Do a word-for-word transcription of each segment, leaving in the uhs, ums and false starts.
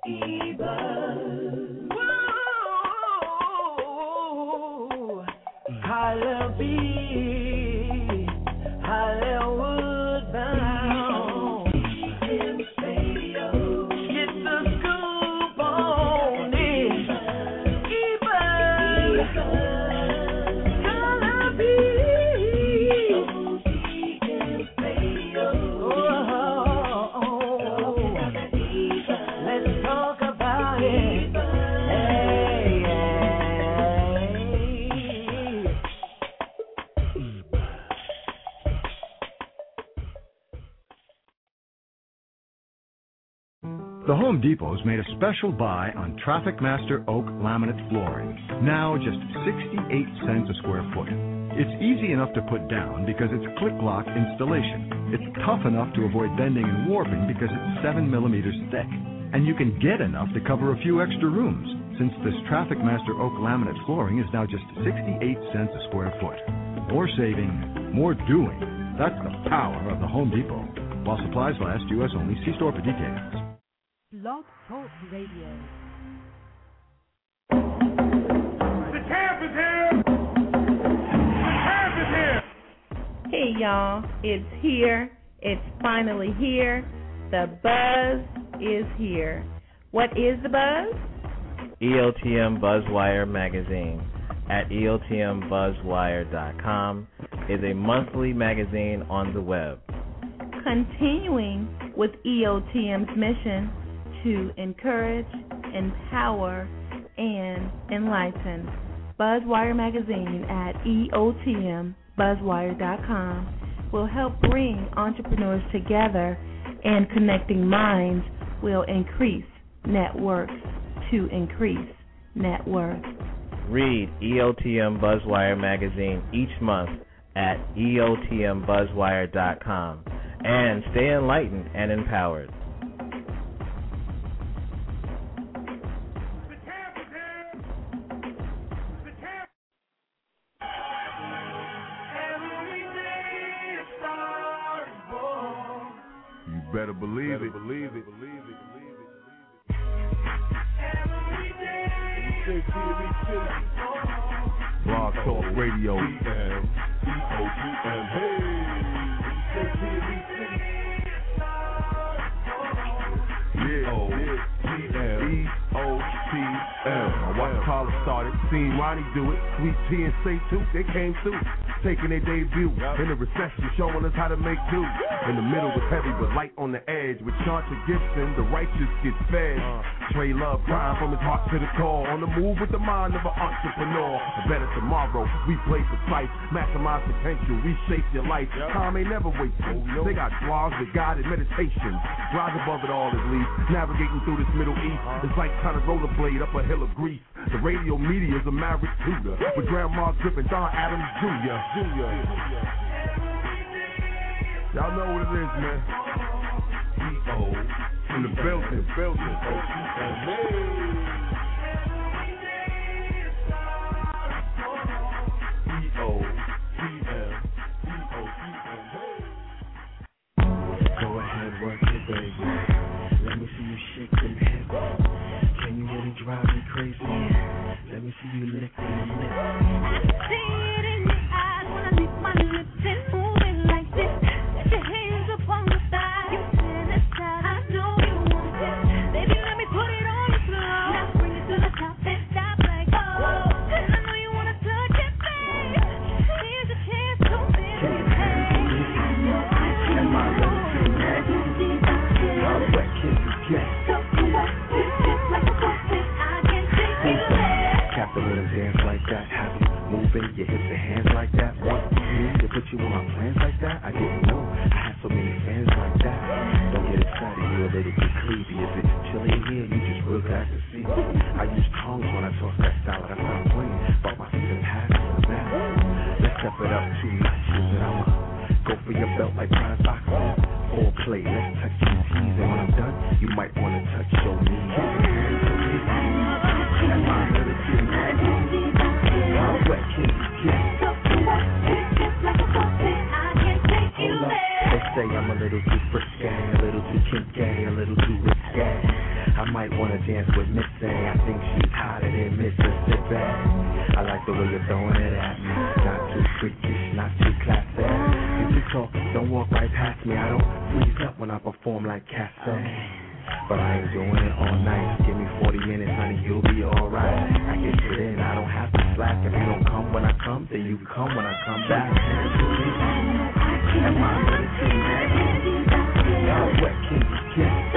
The Home Depot's made a special buy on Traffic Master Oak laminate flooring, now just sixty-eight cents a square foot. It's easy enough to put down because it's click-lock installation. It's tough enough to avoid bending and warping because it's seven millimeters thick. And you can get enough to cover a few extra rooms, since this Traffic Master Oak laminate flooring is now just sixty-eight cents a square foot. More saving, more doing. That's the power of the Home Depot. While supplies last, U S only. See store for details. Blog Talk Radio. The champ is here! The champ is here! Hey, y'all. It's here. It's finally here. The buzz is here. What is the buzz? E O T M Buzzwire magazine at E O T M buzzwire dot com is a monthly magazine on the web. Continuing with E O T M's mission to encourage, empower, and enlighten. Buzzwire magazine at E O T M buzzwire dot com will help bring entrepreneurs together, and connecting minds will increase net worth to increase net worth. Read E O T M Buzzwire magazine each month at E O T M buzzwire dot com and stay enlightened and empowered. Better believe Better it. Believe it. Believe it. Believe it. Believe it. Blog Talk Radio. Yeah. E O T M. My white collar started, seen Ronnie do it. Sweet T and Say Too, they came through. Taking their debut in the recession, showing us how to make do. In the middle was heavy, but light on the edge. With Chauncey Gibson, the righteous get fed. Trey Love crying from his heart to the core. On the move with the mind of an entrepreneur. A better tomorrow, we play for sight. Maximize potential, reshape your life. Time ain't never wasted. They got blogs with guided meditations. Rise above it all at least. Navigating through this Middle East, it's like trying to rollerblade up a hill of grease. The radio media is a maverick tutor with Grandma Griffin, Don Adams Junior Junior Y'all know what it is, man. E O in the building, building. O T M. E O T M. E O T M. Go ahead, work it, baby. Let me see you shake them hips. Can you really drive me crazy? Let me see you lick them lips. See it in your eyes when I lick my lips and moving like this. Let your hands up on the thigh. You fantasize, I know you want this. Baby, let me put it on the floor. Now bring it to the top and stop like oh. And I know you wanna touch it, babe. Here's a chance to feel it, babe. And my love is magic. How wet can you get? Capitalism dance like that. Have you moving your hips and hands like that? Want me to put you on my plans like that? I didn't know I had so many fans like that. Don't get excited, you a little bit creepy. Is it chilly in here? You just real glad to see me. I use tongues when I talk that style. That's not playing. Bought my season pass for the man. Let's step it up two notches and I'ma go for your belt like Brian Boxman. All play, let's touch your tees, and when I'm done, you might wanna touch your knees. And my little kitty, how wet can you get? Like a puppet, I can't take you. might wanna dance with Missy. I think she's hotter than Mississippi. I like the way you're throwing it at me. Not too freakish, not too classy. If you talk, don't walk right past me. I don't freeze up when I perform like Cassie. But I ain't doing it all night. Give me forty minutes, honey, you'll be alright. I get it in, I don't have to slack. If you don't come when I come, then you come when I come back. Am I ready to be How wet can you get?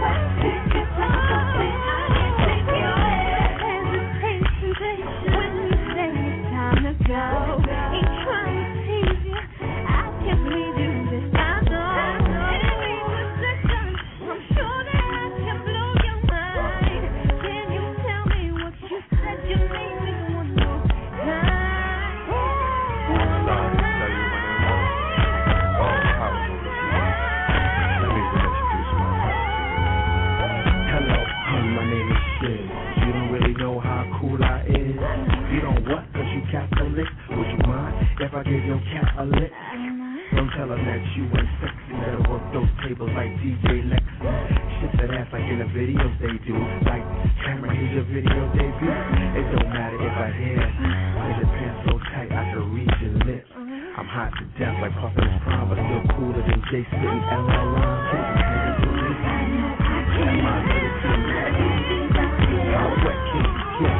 Would you mind if I gave your cat a lick? Don't tell her that you ain't sexy. Better work those tables like D J Lexi. Shit that ass like in the videos they do. Like, Cameron, here's your video debut. It don't matter if I hear it. Your pants so tight I can read your lips. I'm hot to death like Puffin' Prime, but still cooler than Jay spitting L L Ron. Am I ready to be How wet can you get?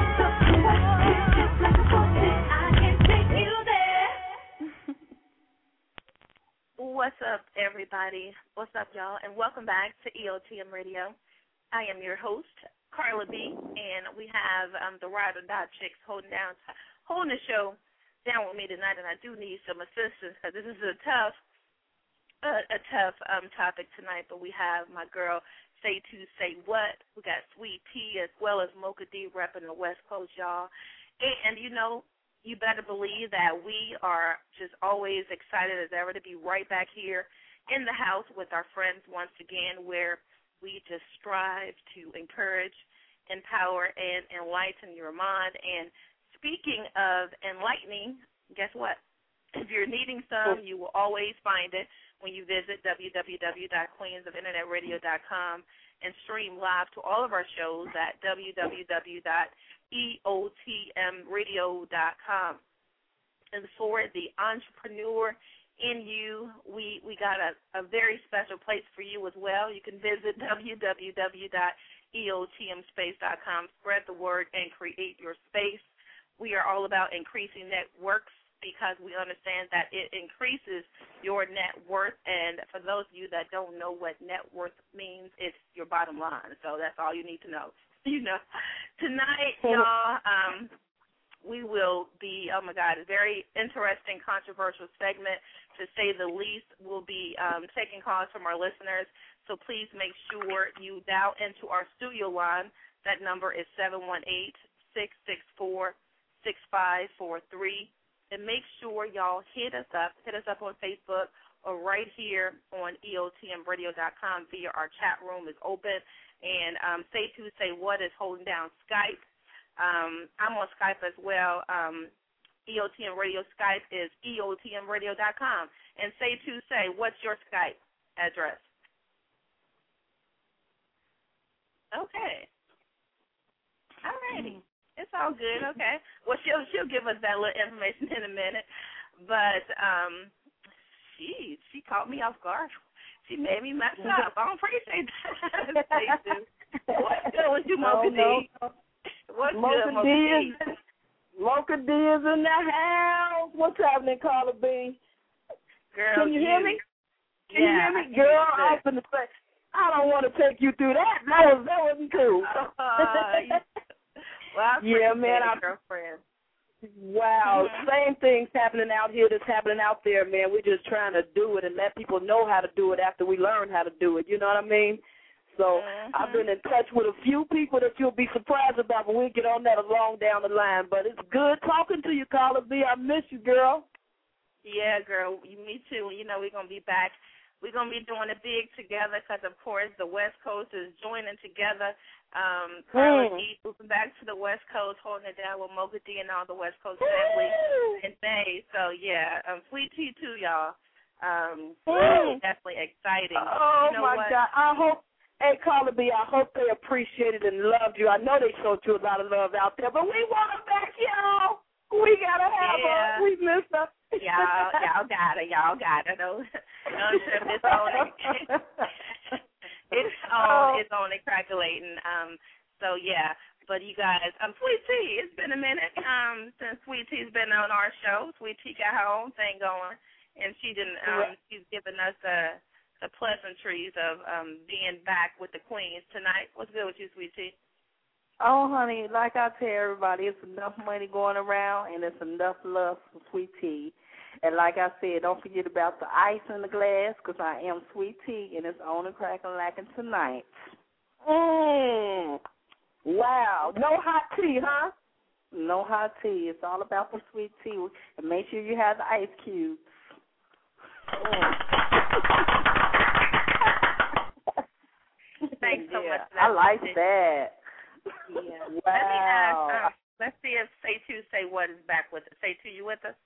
What's up, everybody? What's up, y'all? And welcome back to E O T M Radio. I am your host, Carla B, and we have um, the Ride or Die Chicks holding down, holding the show down with me tonight. And I do need some assistance because this is a tough, uh, a tough um, topic tonight. But we have my girl Say To Say What. We got Sweet Tea as well as Mocha D repping the West Coast, y'all. And, and you know. You better believe that we are just always excited as ever to be right back here in the house with our friends once again, where we just strive to encourage, empower, and enlighten your mind. And speaking of enlightening, guess what? If you're needing some, you will always find it when you visit w w w dot queens of internet radio dot com and stream live to all of our shows at w w w dot E O T M radio dot com. And for the entrepreneur in you, we, we got a, a very special place for you as well. You can visit w w w dot E O T M space dot com, spread the word, and create your space. We are all about increasing networks because we understand that it increases your net worth. And for those of you that don't know what net worth means, it's your bottom line. So that's all you need to know. You know, tonight, y'all, um, we will be, oh, my God, a very interesting, controversial segment, to say the least. We'll be um, taking calls from our listeners, so please make sure you dial into our studio line. That number is seven one eight, six six four, six five four three. And make sure y'all hit us up, hit us up on Facebook or right here on E O T M radio dot com via our chat room is open. And um, Say To Say What is holding down Skype. Um, I'm on Skype as well. Um, E O T M Radio Skype is E O T M radio dot com. And Say To Say, what's your Skype address? Okay. All righty. It's all good. Okay. Well, she'll she'll give us that little information in a minute. But um, she she caught me off guard. She made me mess up. I don't appreciate that. What's good with you, Mocha D? No, no. What's Mocha good, Mocha D D? is, Mocha D is in the house. What's happening, Carla B? Girl, Can you, you hear me? Can yeah, you hear me? Girl, I was going to say, I don't want to take you through that. That, was, that wasn't cool. Uh, well, I yeah, man. it, I, girlfriend. Wow, mm-hmm. Same thing's happening out here that's happening out there, man. We're just trying to do it and let people know how to do it after we learn how to do it. You know what I mean? So mm-hmm. I've been in touch with a few people that you'll be surprised about, but we'll get on that along down the line. But it's good talking to you, Carla B. I miss you, girl. Yeah, girl, me too. You know, we're going to be back. We're going to be doing it big together because, of course, the West Coast is joining together. Um, Carla mm. E. moving back to the West Coast, holding it down with Mocha D and all the West Coast family in May. So, yeah, um, Sweet Tea, too, y'all. Um, mm. definitely exciting. Oh, you know my what? God. I hope Hey, Carla B, I hope they appreciated and loved you. I know they showed you a lot of love out there, but we want her back, y'all. We got to have yeah. her. We miss her. Y'all, y'all got it. Y'all got it. No, no trip. It's on. It's on. It's only calculating. Um. So yeah. But you guys, um, Sweet Tea, it's been a minute um since Sweet Tea's been on our show. Sweet Tea got her own thing going, and she didn't. Um, she's given us the the pleasantries of um being back with the Queens tonight. What's good with you, Sweet Tea? Oh, honey, like I tell everybody, it's enough money going around, and it's enough love for Sweet Tea. And like I said, don't forget about the ice in the glass, because I am Sweet Tea, and it's on and cracking lacking tonight. Mmm. Wow. No hot tea, huh? No hot tea. It's all about the sweet tea. And make sure you have the ice cubes. Mm. Thanks so yeah, much. For that I like that. Yeah. Wow. Let me ask, um, let's see if Say Two Say What is back with us. Say Two, you with us?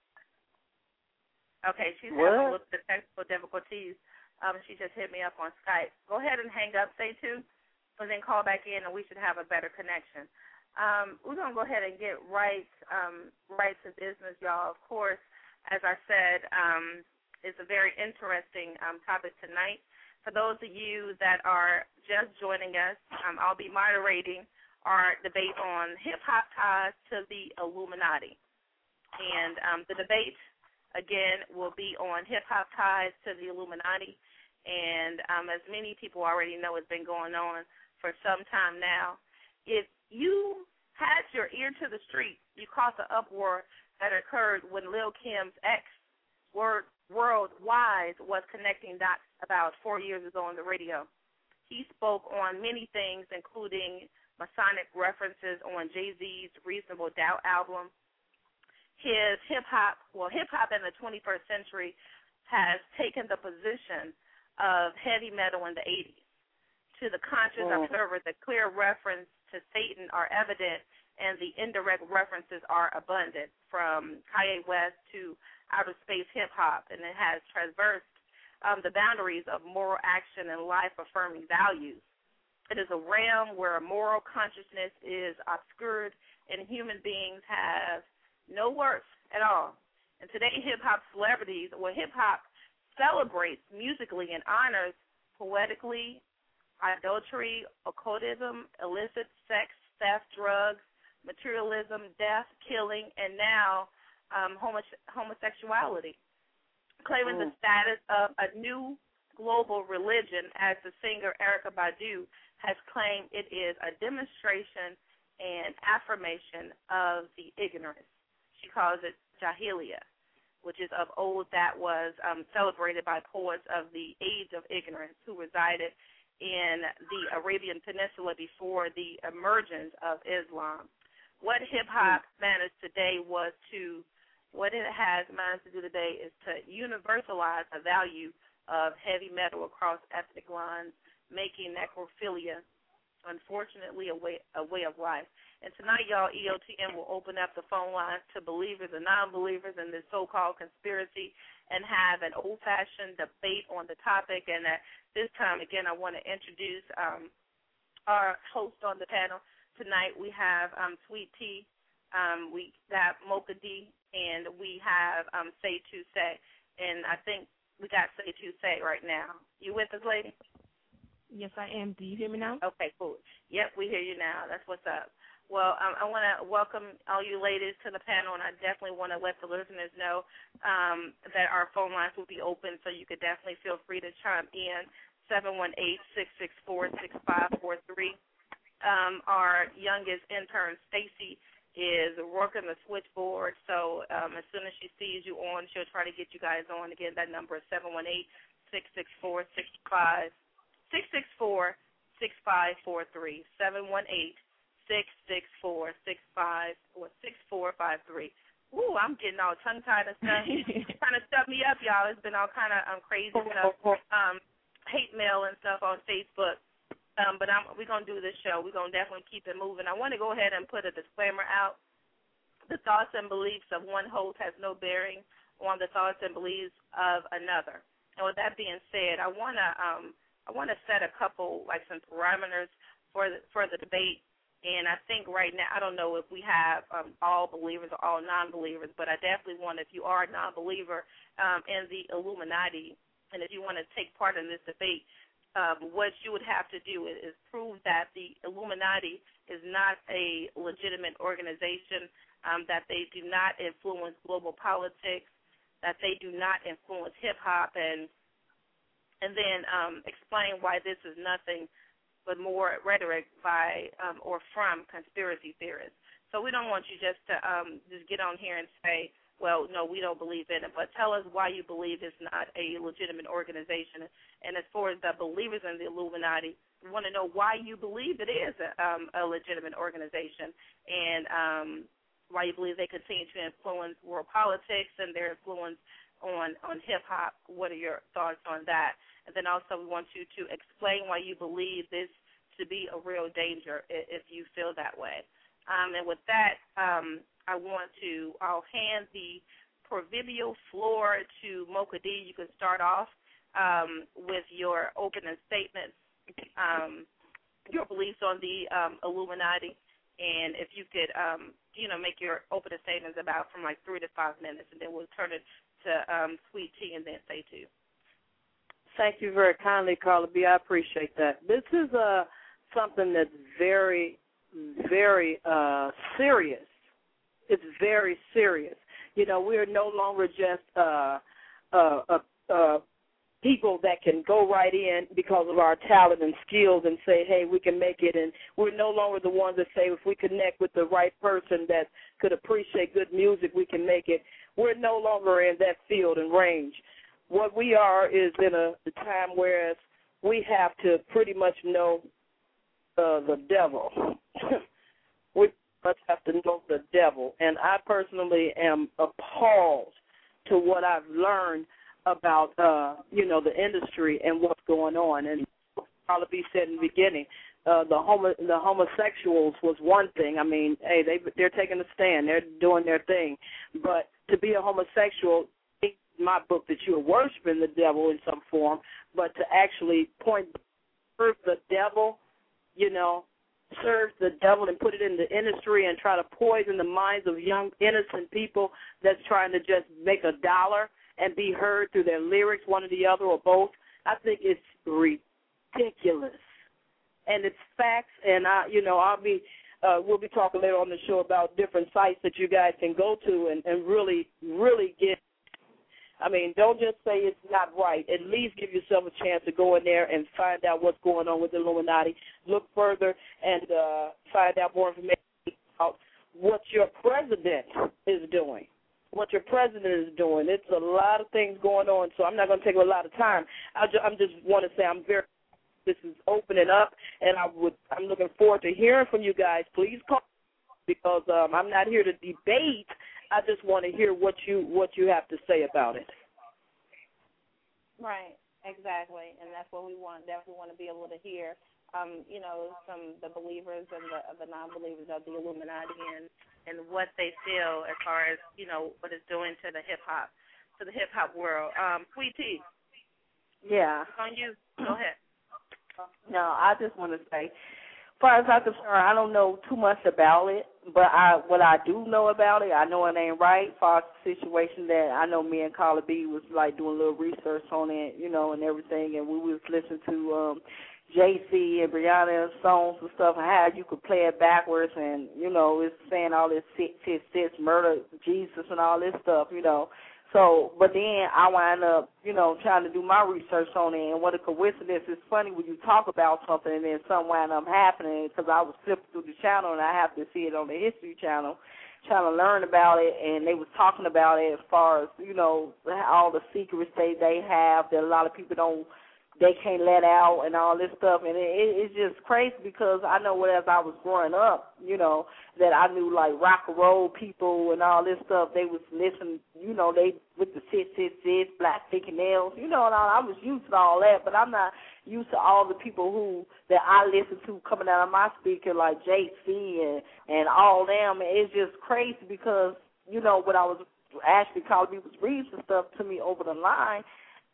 Okay, she's what? having a little bit of technical difficulties. Um, she just hit me up on Skype. Go ahead and hang up, Say Two. And then call back in, and we should have a better connection. Um, we're going to go ahead and get right um, right to business, y'all. Of course, as I said, um, it's a very interesting um, topic tonight. For those of you that are just joining us, um, I'll be moderating our debate on hip-hop ties to the Illuminati. And um, the debate, again, will be on hip-hop ties to the Illuminati. And um, as many people already know, it's been going on for some time now. If you had your ear to the street, you caught the uproar that occurred when Lil Kim's ex, Word Worldwide, was connecting dots about four years ago on the radio. He spoke on many things, including Masonic references on Jay-Z's Reasonable Doubt album. His hip-hop, well, hip-hop in the twenty-first century has taken the position of heavy metal in the eighties. To the conscious oh. observer, the clear reference to Satan are evident, and the indirect references are abundant, from Kanye West to outer space hip-hop, and it has traversed um, the boundaries of moral action and life-affirming values. It is a realm where moral consciousness is obscured, and human beings have no worth at all. And today, hip-hop celebrities, well, hip-hop celebrates musically and honors poetically adultery, occultism, illicit sex, theft, drugs, materialism, death, killing, and now um, homos- homosexuality, claiming mm. the status of a new global religion, as the singer Erykah Badu has claimed it is a demonstration and affirmation of the ignorance. She calls it Jahiliyyah, which is of old that was um, celebrated by poets of the age of ignorance who resided in the Arabian Peninsula before the emergence of Islam. What hip-hop managed today was to, what it has managed to do today is to universalize the value of heavy metal across ethnic lines, making necrophilia, unfortunately, a way, a way of life. And tonight, y'all, E O T M will open up the phone lines to believers and non-believers in this so-called conspiracy and have an old-fashioned debate on the topic. And at this time, again, I want to introduce um, our host on the panel. Tonight we have um, Sweet Tea, um, we got Mocha D, and we have um, Say Two Say. And I think we got Say Two Say right now. You with us, lady? Yes, I am. Do you hear me now? Okay, cool. Yep, we hear you now. That's what's up. Well, um, I want to welcome all you ladies to the panel, and I definitely want to let the listeners know um, that our phone lines will be open, so you could definitely feel free to chime in, seven one eight, six six four, six five four three. Um, our youngest intern, Stacy, is working the switchboard, so um, as soon as she sees you on, she'll try to get you guys on. Again, that number is seven one eight, six six four, six five four three, seven one eight, six six four, six five or six four five three. Ooh, I'm getting all tongue tied and stuff. Trying to stuff me up, y'all. It's been all kind of um, crazy stuff, um, hate mail and stuff on Facebook. Um, but I'm, we're gonna do this show. We're gonna definitely keep it moving. I want to go ahead and put a disclaimer out. The thoughts and beliefs of one host has no bearing on the thoughts and beliefs of another. And with that being said, I want to um, I want to set a couple, like, some parameters for the, for the debate. And I think right now, I don't know if we have um, all believers or all non-believers, but I definitely want, if you are a non-believer um, in the Illuminati, and if you want to take part in this debate, um, what you would have to do is, is prove that the Illuminati is not a legitimate organization, um, that they do not influence global politics, that they do not influence hip-hop, and, and then um, explain why this is nothing but more rhetoric by um, or from conspiracy theorists. So we don't want you just to um, just get on here and say, well, no, we don't believe in it, but tell us why you believe it's not a legitimate organization. And as far as the believers in the Illuminati, we want to know why you believe it is a, um, a legitimate organization, and um, why you believe they continue to influence world politics and their influence on, on hip-hop. What are your thoughts on that? And then also we want you to explain why you believe this to be a real danger if you feel that way. Um, and with that, um, I want to, I'll hand the proverbial floor to Mocha D. You can start off um, with your opening statements, um, your beliefs on the um, Illuminati, and if you could, um, you know, make your opening statements about from like three to five minutes, and then we'll turn it to um, Sweet Tea and then Say Two. Thank you very kindly, Carla B. I appreciate that. This is uh, something that's very, very uh, serious. It's very serious. You know, we are no longer just uh, uh, uh, uh, people that can go right in because of our talent and skills and say, hey, we can make it. And we're no longer the ones that say if we connect with the right person that could appreciate good music, we can make it. We're no longer in that field and range. What we are is in a, a time where we have to pretty much know uh, the devil. We must have to know the devil. And I personally am appalled to what I've learned about, uh, you know, the industry and what's going on. And Carla B said in the beginning, uh, the homo, the homosexuals was one thing. I mean, hey, they, they're taking a stand. They're doing their thing. But to be a homosexual, my book that you are worshiping the devil in some form, but to actually point, serve the devil, you know, serve the devil and put it in the industry and try to poison the minds of young, innocent people that's trying to just make a dollar and be heard through their lyrics, one or the other or both, I think it's ridiculous. And it's facts, and, I, you know, I'll be, uh, we'll be talking later on the show about different sites that you guys can go to and, and really, really get, I mean, don't just say it's not right. At least give yourself a chance to go in there and find out what's going on with the Illuminati. Look further and uh, find out more information about what your president is doing, what your president is doing. It's a lot of things going on, so I'm not going to take a lot of time. I just, I'm just want to say I'm very, this is opening up, and I would, I'm looking forward to hearing from you guys. Please call because um, I'm not here to debate. I just want to hear what you what you have to say about it. Right, exactly, and that's what we want. Definitely want to be able to hear, um, you know, from the believers and the, the non-believers of the Illuminati and, and what they feel as far as, you know, what it's doing to the hip hop, to the hip hop world. Um, Sweet Tea. Yeah. On you. Go ahead. No, I just want to say, as far as I'm concerned, I don't know too much about it, but I what I do know about it, I know it ain't right. As far as the situation that I know me and Carla B was like doing a little research on it, you know, and everything, and we was listening to um, J C and Brianna's songs and stuff, and how you could play it backwards, and, you know, it's saying all this sit, sit, sit, murder Jesus and all this stuff, you know. So, but then I wind up, you know, trying to do my research on it, and what a coincidence. It's funny when you talk about something and then something wind up happening, because I was flipping through the channel and I have to see it on the History Channel, trying to learn about it, and they was talking about it as far as, you know, all the secrets they, they have that a lot of people don't, they can't let out and all this stuff, and it, it, it's just crazy because I know what as I was growing up, you know, that I knew like rock and roll people and all this stuff, they was listening, you know, they with the sit, sit, sit, black fingernails, you know, and I, I was used to all that, but I'm not used to all the people who, that I listen to coming out of my speaker like J C and, and all them. It's just crazy because, you know, when I was, Ashley Carla B was reading some stuff to me over the line,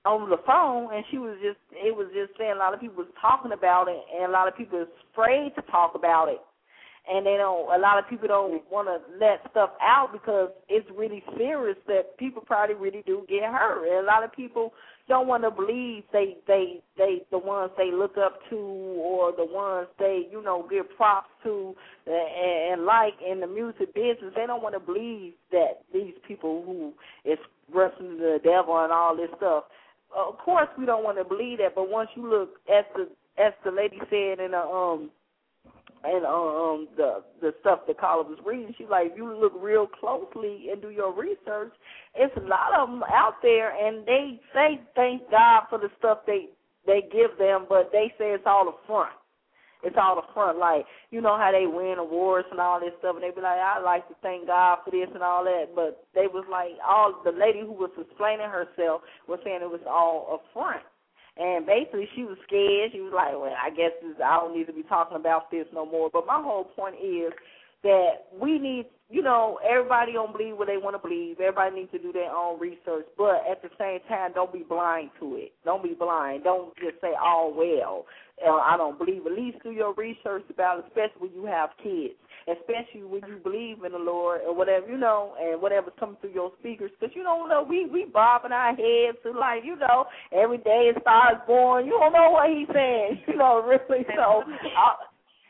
on the phone, and she was just, it was just saying a lot of people was talking about it, and a lot of people is afraid to talk about it. And they don't, a lot of people don't want to let stuff out because it's really serious that people probably really do get hurt. And a lot of people don't want to believe they, they, they, the ones they look up to or the ones they, you know, give props to and, and like in the music business. They don't want to believe that these people who is wrestling the devil and all this stuff. Of course, we don't want to believe that. But once you look, as the as the lady said in the um. And um, the the stuff that Carla was reading, she's like, if you look real closely and do your research, it's a lot of them out there, and they say thank God for the stuff they they give them, but they say it's all a front. It's all a front. Like, you know how they win awards and all this stuff, and they be like, I'd like to thank God for this and all that, but they was like, all the lady who was explaining herself was saying it was all a front. And basically she was scared. She was like, well, I guess this, I don't need to be talking about this no more. But my whole point is that we need, you know, everybody don't believe what they want to believe. Everybody needs to do their own research. But at the same time, don't be blind to it. Don't be blind. Don't just say, oh, well, uh, I don't believe. At least do your research about it, especially when you have kids, especially when you believe in the Lord or whatever, you know, and whatever's coming through your speakers. Because, you don't know, we, we bobbing our heads to like, you know, every day a star is born. You don't know what he's saying, you know, really. So, I,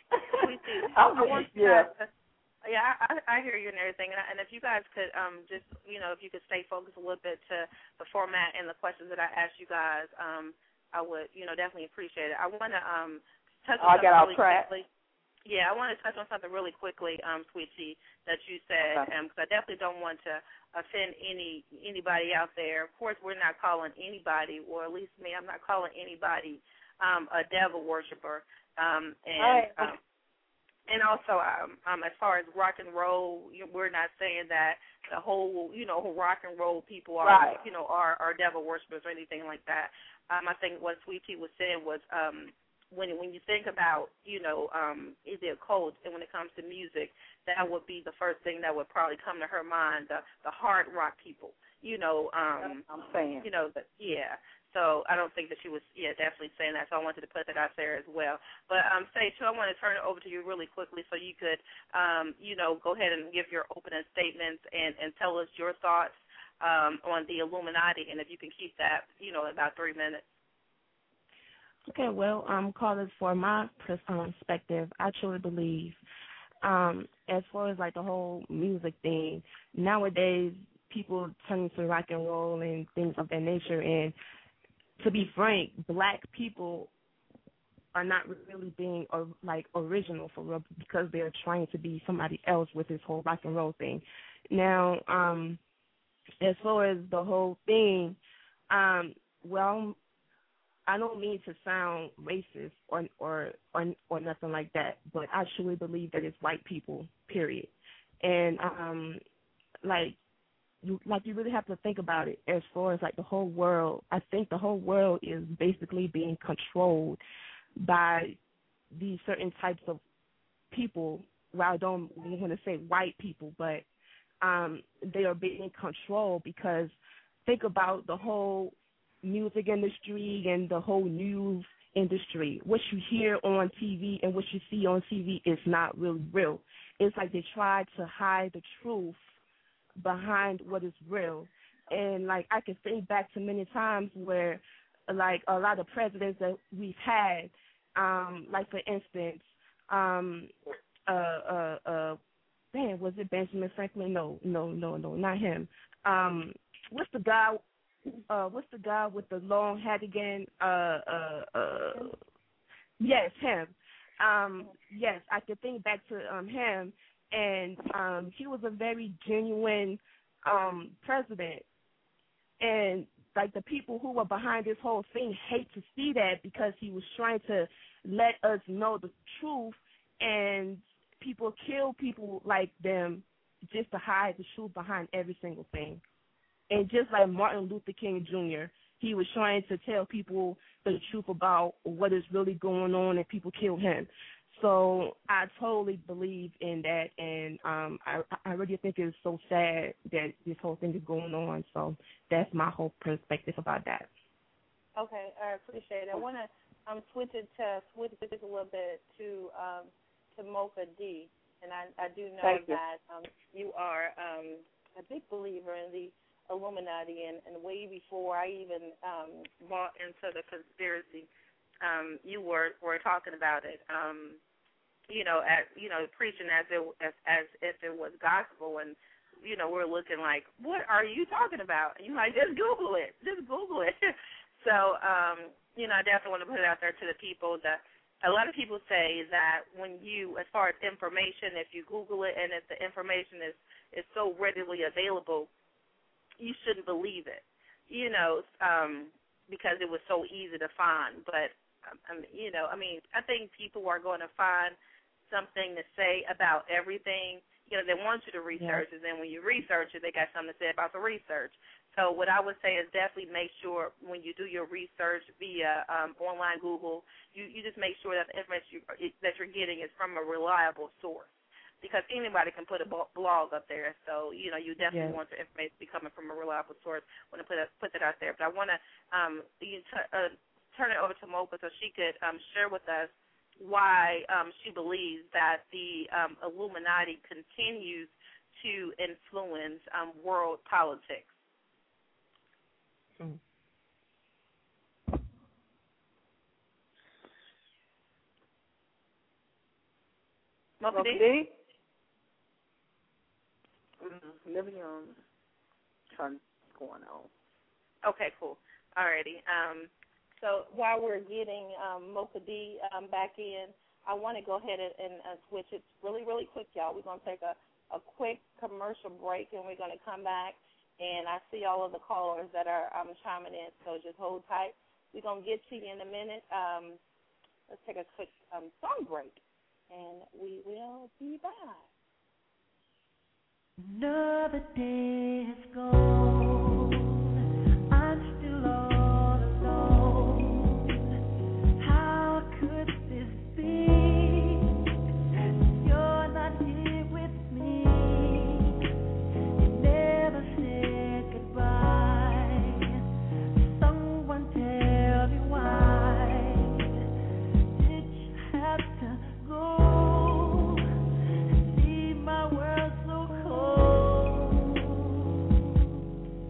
I want yeah. to, yeah, I, I hear you and everything. And, I, and if you guys could um, just, you know, if you could stay focused a little bit to the format and the questions that I asked you guys, um, I would, you know, definitely appreciate it. I want to um, touch on oh, something I got really off track. quickly. Yeah, I want to touch on something really quickly, um, Sweet Tea, that you said, because um, I definitely don't want to offend any anybody out there. Of course, we're not calling anybody, or at least me, I'm not calling anybody um, a devil worshiper. Um, and um, and also, um, um, as far as rock and roll, we're not saying that the whole, you know, rock and roll people are, right. you know, are, are devil worshippers or anything like that. Um, I think what Sweet Tea was saying was, um, when when you think about, you know, um, the occult, and when it comes to music, that would be the first thing that would probably come to her mind, the the hard rock people, you know. Um, I'm saying. You know, the, yeah. So I don't think that she was, yeah, definitely saying that. So I wanted to put that out there as well. But, um, Say, too, I want to turn it over to you really quickly so you could, um, you know, go ahead and give your opening statements and, and tell us your thoughts um, on the Illuminati, and if you can keep that, you know, about three minutes. Okay, well, um, Carlos, for my perspective, I truly believe, um, as far as like the whole music thing, nowadays people turn to rock and roll and things of that nature. And to be frank, black people are not really being or, like original for real because they're trying to be somebody else with this whole rock and roll thing. Now, um, as far as the whole thing, um, well. I don't mean to sound racist or or or or nothing like that, but I truly believe that it's white people, period. And um, like you like you really have to think about it as far as like the whole world. I think the whole world is basically being controlled by these certain types of people. Well, I don't want to say white people, but um, they are being controlled because think about the whole music industry and the whole news industry. What you hear on T V and what you see on T V is not really real. It's like they try to hide the truth behind what is real. And like I can think back to many times where like a lot of presidents that we've had, um, like for instance, um, uh, uh, uh, man, was it Benjamin Franklin? No, no, no, no, not him. Um, what's the guy? Uh, what's the guy with the long hat again? Uh, uh, uh, yes, him. Um, yes, I could think back to um, him, and um, he was a very genuine um, president. And like the people who were behind this whole thing hate to see that because he was trying to let us know the truth, and people kill people like them just to hide the truth behind every single thing. And just like Martin Luther King Junior, he was trying to tell people the truth about what is really going on, and people killed him. So I totally believe in that, and um, I, I really think it's so sad that this whole thing is going on. So that's my whole perspective about that. Okay, I appreciate it. I want to um, switch it to switch it a little bit to um, to Mocha D, and I, I do know Thank you. that um, you are um, a big believer in the Illuminati, and, and way before I even um, bought into the conspiracy, um, you were were talking about it. Um, you know, at you know, preaching as it as as if it was gospel, and you know, we're looking like, what are you talking about? And you're like, just Google it, just Google it. So, um, you know, I definitely want to put it out there to the people that a lot of people say that when you, as far as information, if you Google it and if the information is, is so readily available, you shouldn't believe it, you know, um, because it was so easy to find. But, um, you know, I mean, I think people are going to find something to say about everything. You know, they want you to research it, and then when you research it, they got something to say about the research. So what I would say is definitely make sure when you do your research via um, online Google, you, you just make sure that the information you, that you're getting is from a reliable source, because anybody can put a blog up there. So, you know, you definitely yes. want the information to be coming from a reliable source when I put, put that out there. But I want to um, you t- uh, turn it over to Mocha so she could um, share with us why um, she believes that the um, Illuminati continues to influence um, world politics. Mm. Mocha D? D? Mm-hmm. Living on. Trying what's going on. Okay, cool. Alrighty. Um, so while we're getting um, Mocha D um, back in, I want to go ahead and, and uh, switch it really, really quick, y'all. We're going to take a, a quick commercial break, and we're going to come back. And I see all of the callers that are um, chiming in, so just hold tight. We're going to get to you in a minute. Um, let's take a quick um, song break, and we will be back. Another day has gone. I'm still all alone. How could this be? You're not here with me. You never said goodbye. Someone tell me why did you have to go? Leave my world so cold.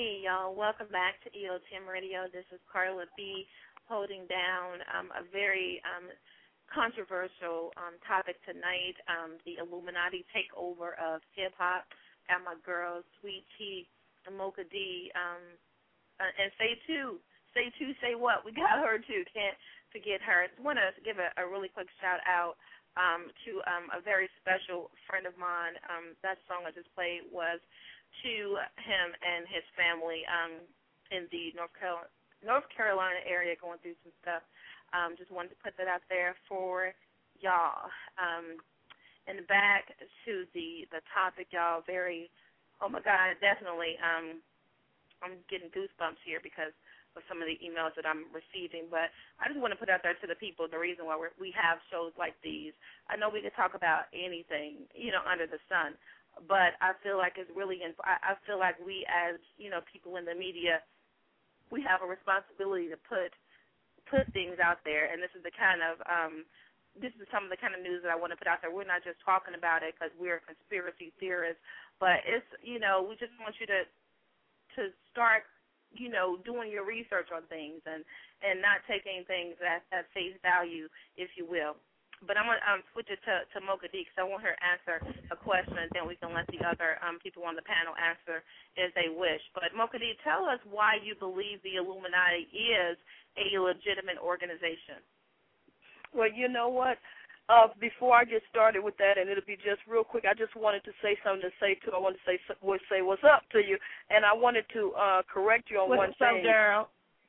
Hey, y'all. Welcome back to E O T M Radio. This is Carla B. holding down um, a very um, controversial um, topic tonight, um, the Illuminati takeover of hip-hop. Got my girls, Sweet Tea and Mocha D. Um, uh, and Say Two. Say Two, Say What? We got her, too. Can't forget her. I just want to give a, a really quick shout-out um, to um, a very special friend of mine. Um, that song I just played was to him and his family um, in the North Carolina, North Carolina area going through some stuff. Um, just wanted to put that out there for y'all. Um, and back to the, the topic, y'all, very, oh, my God, definitely, um, I'm getting goosebumps here because of some of the emails that I'm receiving. But I just want to put out there to the people the reason why we're, we have shows like these. I know we could talk about anything, you know, under the sun, but I feel like it's really, I feel like we as, you know, people in the media, we have a responsibility to put put things out there, and this is the kind of um, this is some of the kind of news that I want to put out there. We're not just talking about it because we're conspiracy theorists, but it's, you know, we just want you to to start, you know, doing your research on things and, and not taking things at, at face value, if you will. But I'm going to um, switch it to, to Mocha D because I want her to answer a question, and then we can let the other um, people on the panel answer as they wish. But Mocha D, tell us why you believe the Illuminati is a legitimate organization. Well, you know what? Uh, before I get started with that, and it'll be just real quick, I just wanted to say something to say to. I want to say say what's up to you, and I wanted to uh, correct you on what's one up, thing. Daryl?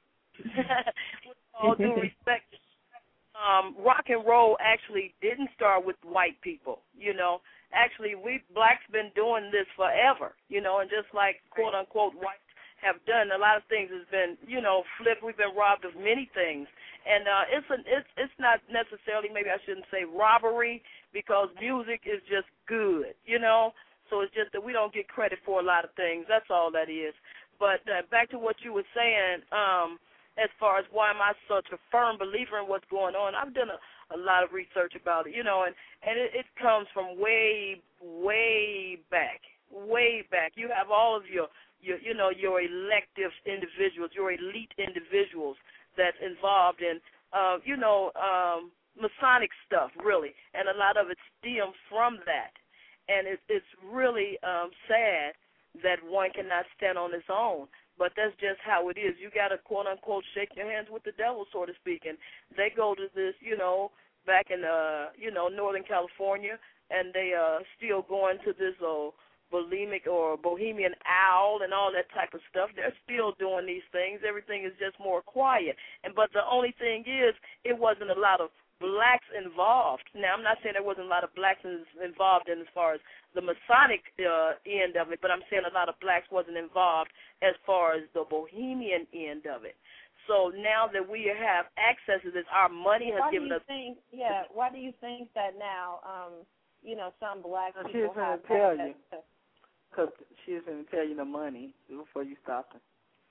With all due respect. Um, rock and roll actually didn't start with white people, you know. Actually, we blacks been doing this forever, you know, and just like quote unquote whites have done, a lot of things has been, you know, flipped. We've been robbed of many things, and uh, it's an, it's it's not necessarily, maybe I shouldn't say robbery, because music is just good, you know. So it's just that we don't get credit for a lot of things. That's all that is. But uh, back to what you were saying. Um, As far as why am I such a firm believer in what's going on, I've done a, a lot of research about it, you know, and, and it, it comes from way, way back, way back. You have all of your, your, you know, your elective individuals, your elite individuals that's involved in, uh, you know, um, Masonic stuff, really, and a lot of it stems from that. And it, it's really um, sad that one cannot stand on its own. But that's just how it is. You got to, quote-unquote, shake your hands with the devil, so to speak. And they go to this, you know, back in, uh, you know, Northern California, and they uh, still going to this uh, bulimic or bohemian owl and all that type of stuff. They're still doing these things. Everything is just more quiet. And But the only thing is, it wasn't a lot of blacks involved. Now, I'm not saying there wasn't a lot of blacks involved in as far as the Masonic uh, end of it, but I'm saying a lot of blacks wasn't involved as far as the bohemian end of it. So now that we have access to this, our money has why given do you us. Think, yeah. Why do you think that now? Um, you know, some black now people she's gonna have tell access you, to. because she's going to tell you the money before you stop her.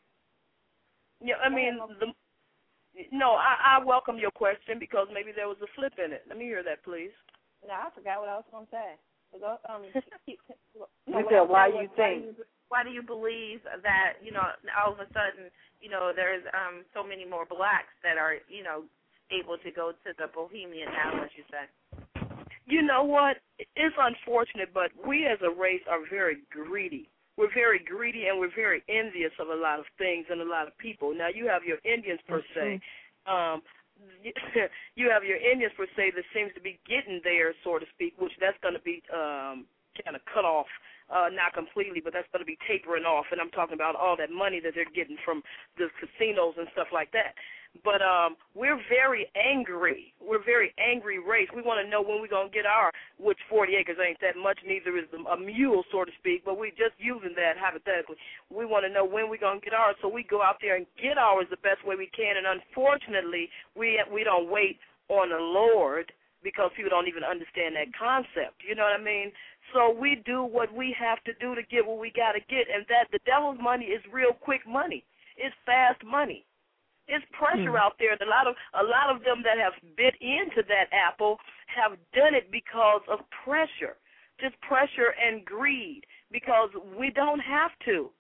Yeah, I mean, the, no, I, I welcome your question because maybe there was a flip in it. Let me hear that, please. No, I forgot what I was going to say. Go, um, keep, you said why you think. Why do you believe that, you know, all of a sudden, you know, there's um, so many more blacks that are, you know, able to go to the bohemian now, as you say? You know what? It's unfortunate, but we as a race are very greedy. We're very greedy and we're very envious of a lot of things and a lot of people. Now, you have your Indians, per se. Um, you have your Indians, per se, that seems to be getting there, so to speak, which that's going to be um, kind of cut off. Uh, not completely, but that's going to be tapering off, and I'm talking about all that money that they're getting from the casinos and stuff like that. But um, we're very angry. We're a very angry race. We want to know when we're going to get our, which forty acres ain't that much, neither is a mule, so to speak, but we're just using that hypothetically. We want to know when we're going to get ours, so we go out there and get ours the best way we can, and unfortunately, we we don't wait on the Lord because people don't even understand that concept. You know what I mean? So we do what we have to do to get what we got to get, and that the devil's money is real quick money. It's fast money. It's pressure mm. out there, and a lot of a lot of them that have bit into that apple have done it because of pressure, just pressure and greed, because we don't have to.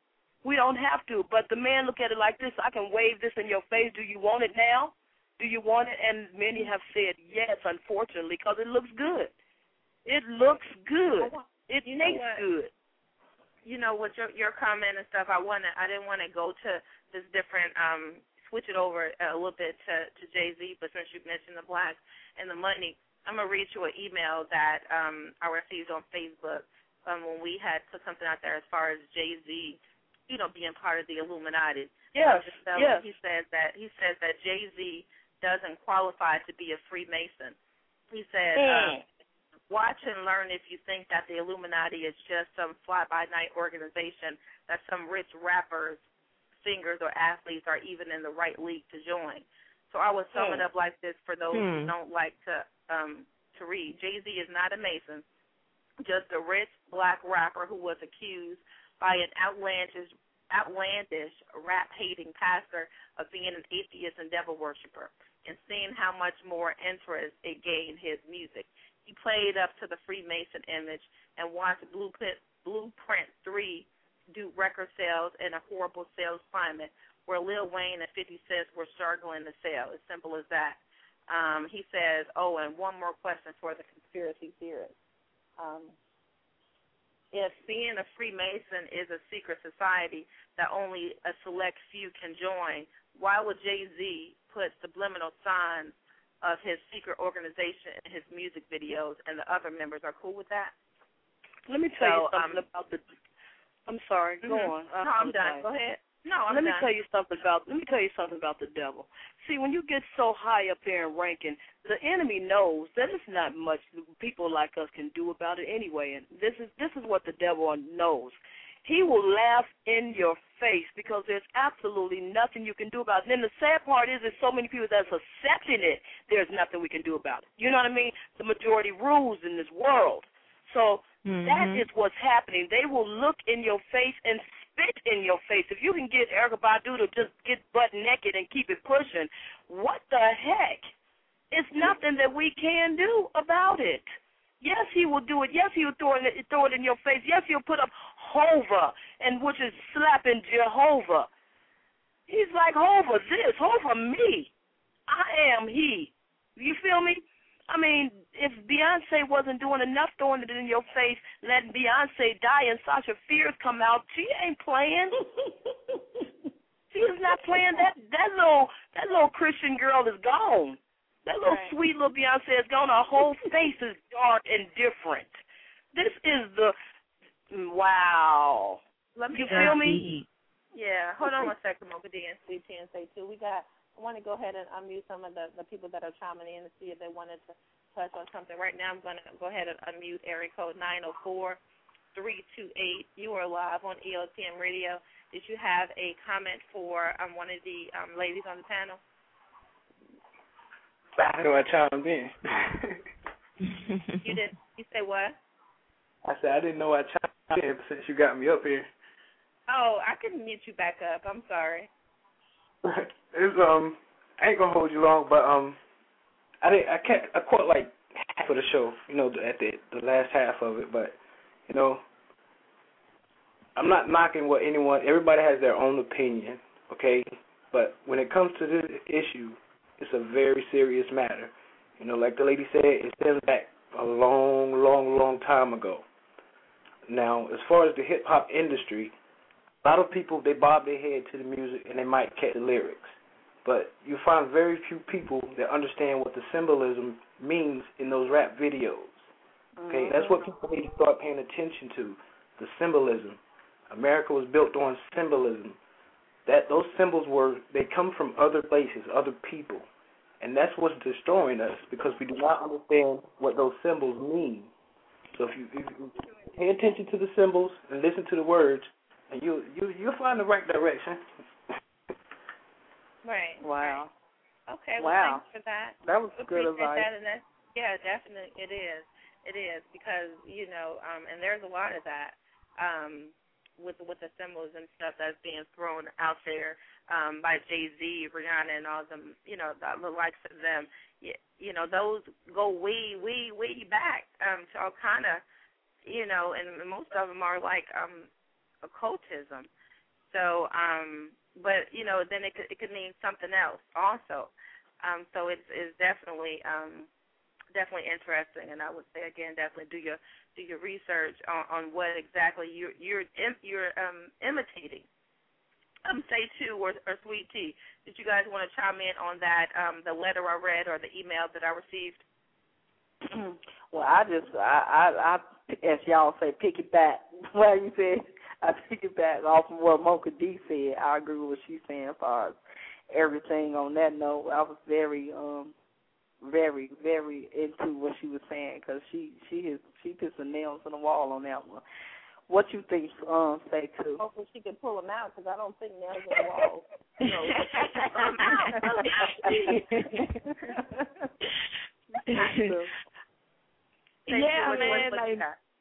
We don't have to. But the man look at it like this. I can wave this in your face. Do you want it now? Do you want it? And many have said yes, unfortunately, because it looks good. It looks good. It you know tastes what? good. You know, with your, your comment and stuff, I wanna, I didn't want to go to this different, um, switch it over a little bit to, to Jay-Z, but since you mentioned the blacks and the money, I'm going to read you an email that um, I received on Facebook um, when we had put something out there as far as Jay-Z, you know, being part of the Illuminati. Yes, so yes. He says that he says that Jay-Z doesn't qualify to be a Freemason. He said, Mm. um, watch and learn if you think that the Illuminati is just some fly-by-night organization that some rich rappers, singers, or athletes are even in the right league to join. So I would sum Mm. it up like this for those who Mm. don't like to um, to read. Jay-Z is not a Mason, just a rich black rapper who was accused by an outlandish, outlandish rap-hating pastor of being an atheist and devil worshiper, and seeing how much more interest it gained his music. He played up to the Freemason image and watched Blueprint, Blueprint three do record sales in a horrible sales climate where Lil Wayne and fifty Cent were struggling to sell. As simple as that. Um, he says, oh, and one more question for the conspiracy theorists. Um, if being a Freemason is a secret society that only a select few can join, why would Jay-Z put subliminal signs of his secret organization in his music videos, and the other members are cool with that? Let me tell So, you something um, about the. I'm sorry. Go mhm. on. No, I'm done. Go ahead. No, I'm let done. me tell you something about. Let me tell you something about the devil. See, when you get so high up there in ranking, the enemy knows that it's not much people like us can do about it anyway. And this is this is what the devil knows. He will laugh in your face because there's absolutely nothing you can do about it. And then the sad part is there's so many people that's accepting it, there's nothing we can do about it. You know what I mean? The majority rules in this world. So mm-hmm. that is what's happening. They will look in your face and spit in your face. If you can get Erykah Badu to just get butt naked and keep it pushing, what the heck? It's nothing that we can do about it. Yes, he will do it. Yes, he will throw it, throw it in your face. Yes, he'll put up Hova, and which is slapping Jehovah. He's like, Hova this, Hova me. I am he. You feel me? I mean, if Beyonce wasn't doing enough throwing it in your face, letting Beyonce die and Sasha Fierce come out, she ain't playing. She is not playing. That that little that little Christian girl is gone. That little Right. sweet little Beyonce is gone. Her whole face is dark and different. This is the wow. Let me You feel me? Yeah, hold on one second, Mocha D and Sweet Tea and say too. We got. I want to go ahead and unmute some of the, the people that are chiming in to see if they wanted to touch on something. Right now, I'm going to go ahead and unmute area code nine zero four, three two eight. You are live on E O T M Radio. Did you have a comment for um, one of the um, ladies on the panel? I know I chimed in. You did. You say what? I said I didn't know I chimed in since you got me up here. Oh, I couldn't mute you back up. I'm sorry. It's um, I ain't gonna hold you long, but um, I did I can't I caught like half of the show, you know, at the the last half of it, but you know, I'm not knocking what anyone. Everybody has their own opinion, okay? But when it comes to this issue, it's a very serious matter. You know, like the lady said, it stems back a long, long, long time ago. Now, as far as the hip hop industry, a lot of people, they bob their head to the music and they might catch the lyrics. But you find very few people that understand what the symbolism means in those rap videos. Okay, that's what people need to start paying attention to, the symbolism. America was built on symbolism. That those symbols were, they come from other places, other people. And that's what's destroying us because we do not understand what those symbols mean. So if you, if you pay attention to the symbols and listen to the words, and you you you'll find the right direction. Right. Wow. Right. Okay. Well, Wow. thanks for that. That was We good appreciate advice. that, and that's, yeah, definitely it is. It is because you know, um, and there's a lot of that um, with with the symbols and stuff that's being thrown out there um, by Jay-Z, Rihanna, and all them. You know, the, the likes of them. You, you know, those go way, way, way back um, to all kind of. You know, and most of them are like um, occultism. So, um, but you know, then it could it could mean something else also. Um, so it's it's definitely um, definitely interesting, and I would say again, definitely do your do your research on, on what exactly you're you're im- you're um, imitating. Um, say two or, or Sweet Tea. Did you guys want to chime in on that? Um, the letter I read or the email that I received? Well, I just I I, I as y'all say, pick it back. Well, you said. I pick it back off of what Mocha D said. I agree with what she's saying as far as everything on that note. I was very, um, very, very into what she was saying because she she is she put some nails in the wall on that one. What you think, um, say too? Hopefully she can pull them out because I don't think nails in the wall. Yeah, man, like.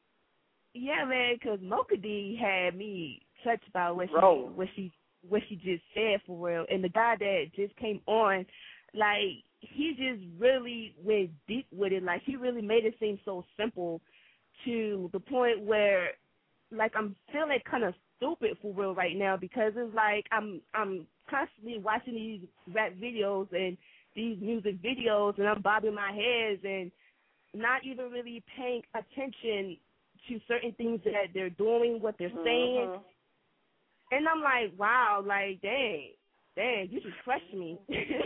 Yeah, man, because Mocha D had me touched by what she Roll. what she what she just said for real, and the guy that just came on, like he just really went deep with it. Like he really made it seem so simple, to the point where, like I'm feeling kind of stupid for real right now because it's like I'm I'm constantly watching these rap videos and these music videos, and I'm bobbing my heads and not even really paying attention to certain things that they're doing, what they're saying. Mm-hmm. And I'm like, wow, like, dang, dang, you just crushed me.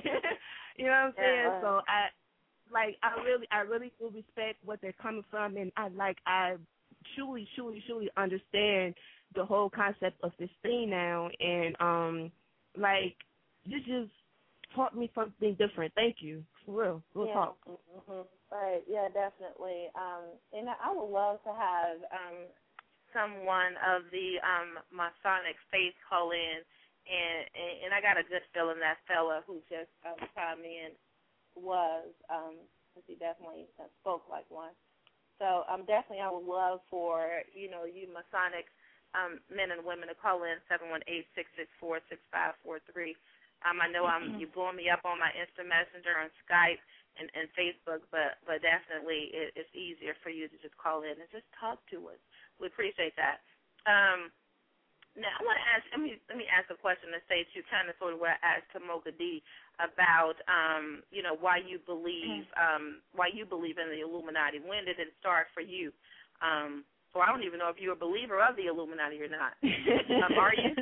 You know what I'm saying? Yeah. So I, like, I really, I really do respect what they're coming from, and I, like, I truly, truly, truly understand the whole concept of this thing now, and, um, like, this just taught me something different. Thank you. For real. Real yeah. talk. Mm-hmm. Right, yeah, definitely. Um, and I would love to have um, someone of the um, Masonic faith call in, and, and and I got a good feeling that fella who just um, chimed in was, um, he definitely uh, spoke like one. So um, definitely I would love for, you know, you Masonic um, men and women to call in seven one eight, six six four, six five four three. Um, I know I'm you blowing me up on my Instant Messenger and Skype and, and Facebook, but but definitely it, it's easier for you to just call in and just talk to us. We appreciate that. Um, now I want to ask. Let me let me ask a question to say to kind of sort of what I asked to Mocha D about um, you know why you believe um, why you believe in the Illuminati. When did it start for you? Um, or I don't even know if you're a believer of the Illuminati or not. um, are you?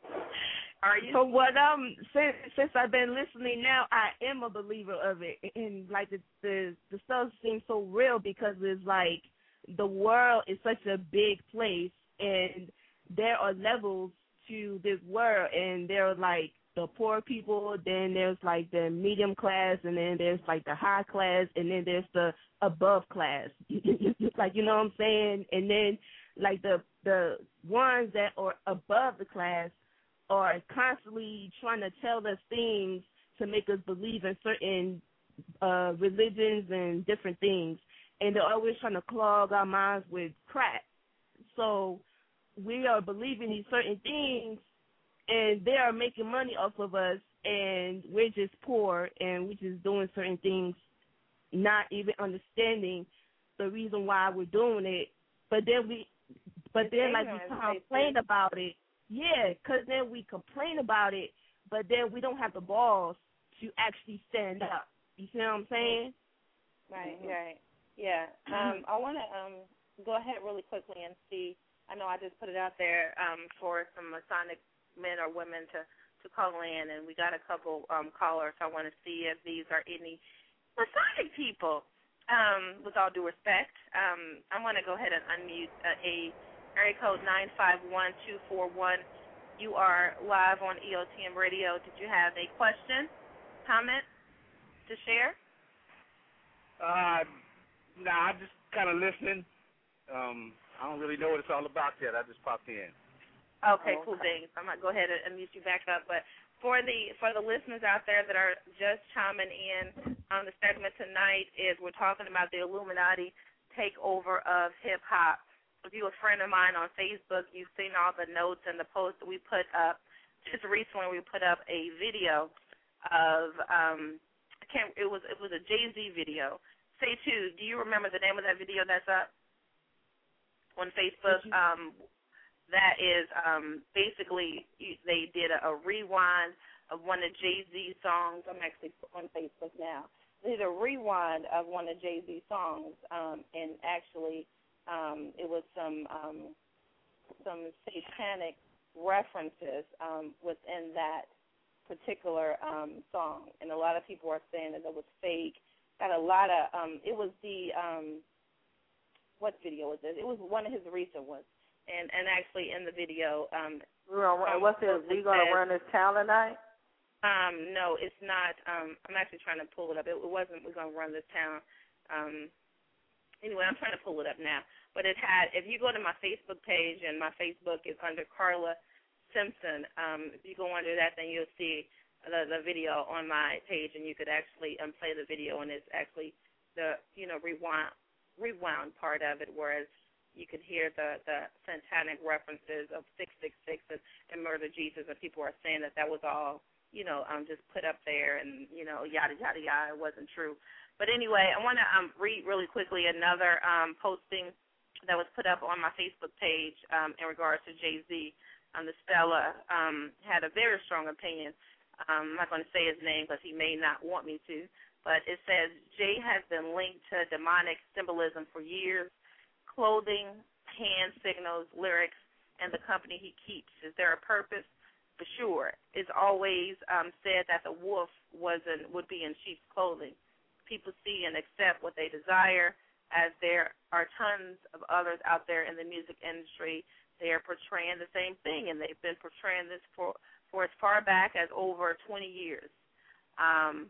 Are you? So what um since since I've been listening now, I am a believer of it, and like the the, the stuff seems so real because it's like the world is such a big place, and there are levels to this world, and there are like the poor people, then there's like the medium class, and then there's like the high class, and then there's the above class. Like, you know what I'm saying? And then like the the ones that are above the class are constantly trying to tell us things to make us believe in certain uh, religions and different things. And they're always trying to clog our minds with crap. So we are believing these certain things, and they are making money off of us, and we're just poor, and we're just doing certain things, not even understanding the reason why we're doing it. But then we, but then like we complain about it. Yeah, because then we complain about it, but then we don't have the balls to actually stand up. You see what I'm saying? Right, mm-hmm. right. Yeah. Um, I want to um, go ahead really quickly and see. I know I just put it out there um, for some Masonic men or women to, to call in, and we got a couple um, callers. I want to see if these are any Masonic people. Um, with all due respect, um, I want to go ahead and unmute uh, a area code nine five one two four one. You are live on E O T M Radio. Did you have a question, comment to share? Uh, nah, I'm just kind of listening. Um, I don't really know what it's all about yet. I just popped in. Okay, cool things. I'm going to go ahead and mute you back up. But for the for the listeners out there that are just chiming in on the segment tonight, is we're talking about the Illuminati takeover of hip-hop. If you're a friend of mine on Facebook, you've seen all the notes and the posts that we put up. Just recently, we put up a video of um, I can't. It was it was a Jay-Z video. Say two. Do you remember the name of that video that's up on Facebook? Um, that is um, basically they did a, a rewind of one of Jay-Z's songs. I'm actually on Facebook now. They did a rewind of one of Jay-Z's songs, um, and actually um, it was some um, some satanic references um, within that particular um, song, and a lot of people are saying that it was fake. Got a lot of um, it was the um, what video was it? It was one of his recent ones, and and actually in the video, um, we're gonna, um, what's it? We gonna says, run this town tonight? Um, no, it's not. Um, I'm actually trying to pull it up. It, it wasn't. We're gonna run this town. Um, anyway, I'm trying to pull it up now. But it had. If you go to my Facebook page, and my Facebook is under Carla Simpson. Um, if you go under that, then you'll see the the video on my page, and you could actually um, play the video, and it's actually the you know rewind rewound part of it, whereas you could hear the the satanic references of six six six and, and Murder Jesus, and people are saying that that was all. you know, um, just put up there and, you know, yada, yada, yada, it wasn't true. But anyway, I want to um, read really quickly another um, posting that was put up on my Facebook page um, in regards to Jay-Z. Um, the Stella um, had a very strong opinion. Um, I'm not going to say his name because he may not want me to, but it says, Jay has been linked to demonic symbolism for years, clothing, hand signals, lyrics, and the company he keeps. Is there a purpose? For sure. It's always um, said that the wolf wasn't would be in sheep's clothing. People see and accept what they desire, as there are tons of others out there in the music industry. They are portraying the same thing, and they've been portraying this for, for as far back as over twenty years. Um,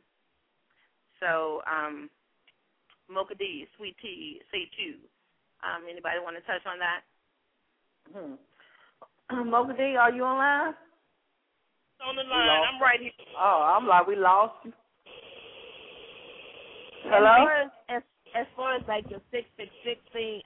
so, um, Mocha D, Sweet Tea, Say Two. Um, anybody want to touch on that? Hmm. Mocha D, are you online? On the line, I'm right here. Oh, I'm like, we lost you. Hello? As far as, as, as, far as like your six six six thing,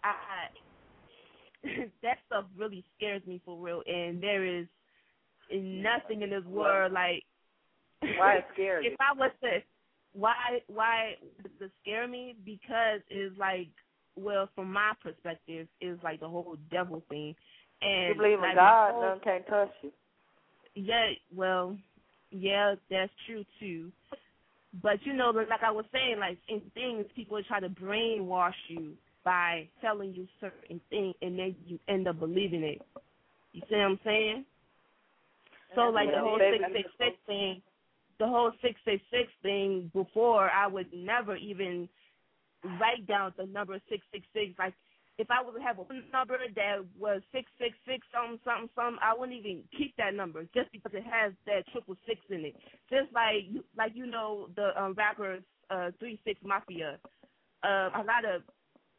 I, that stuff really scares me for real, and there is nothing in this world like. Why it scares you? If I was to, why why does it scare me? Because it's like, well, from my perspective, it's like the whole devil thing, and you believe like in God, whole, none can't touch you. Yeah, well, yeah, that's true too. But you know, like I was saying, like in things, people try to brainwash you by telling you certain things, and then you end up believing it. You see what I'm saying? So like the whole six six six thing, the whole six six six thing. Before, I would never even write down the number six six six. Like, if I would have a number that was six six six something something something, I wouldn't even keep that number just because it has that triple six in it. Just like you, like you know the um, rappers uh, Three Six Mafia. Uh, a lot of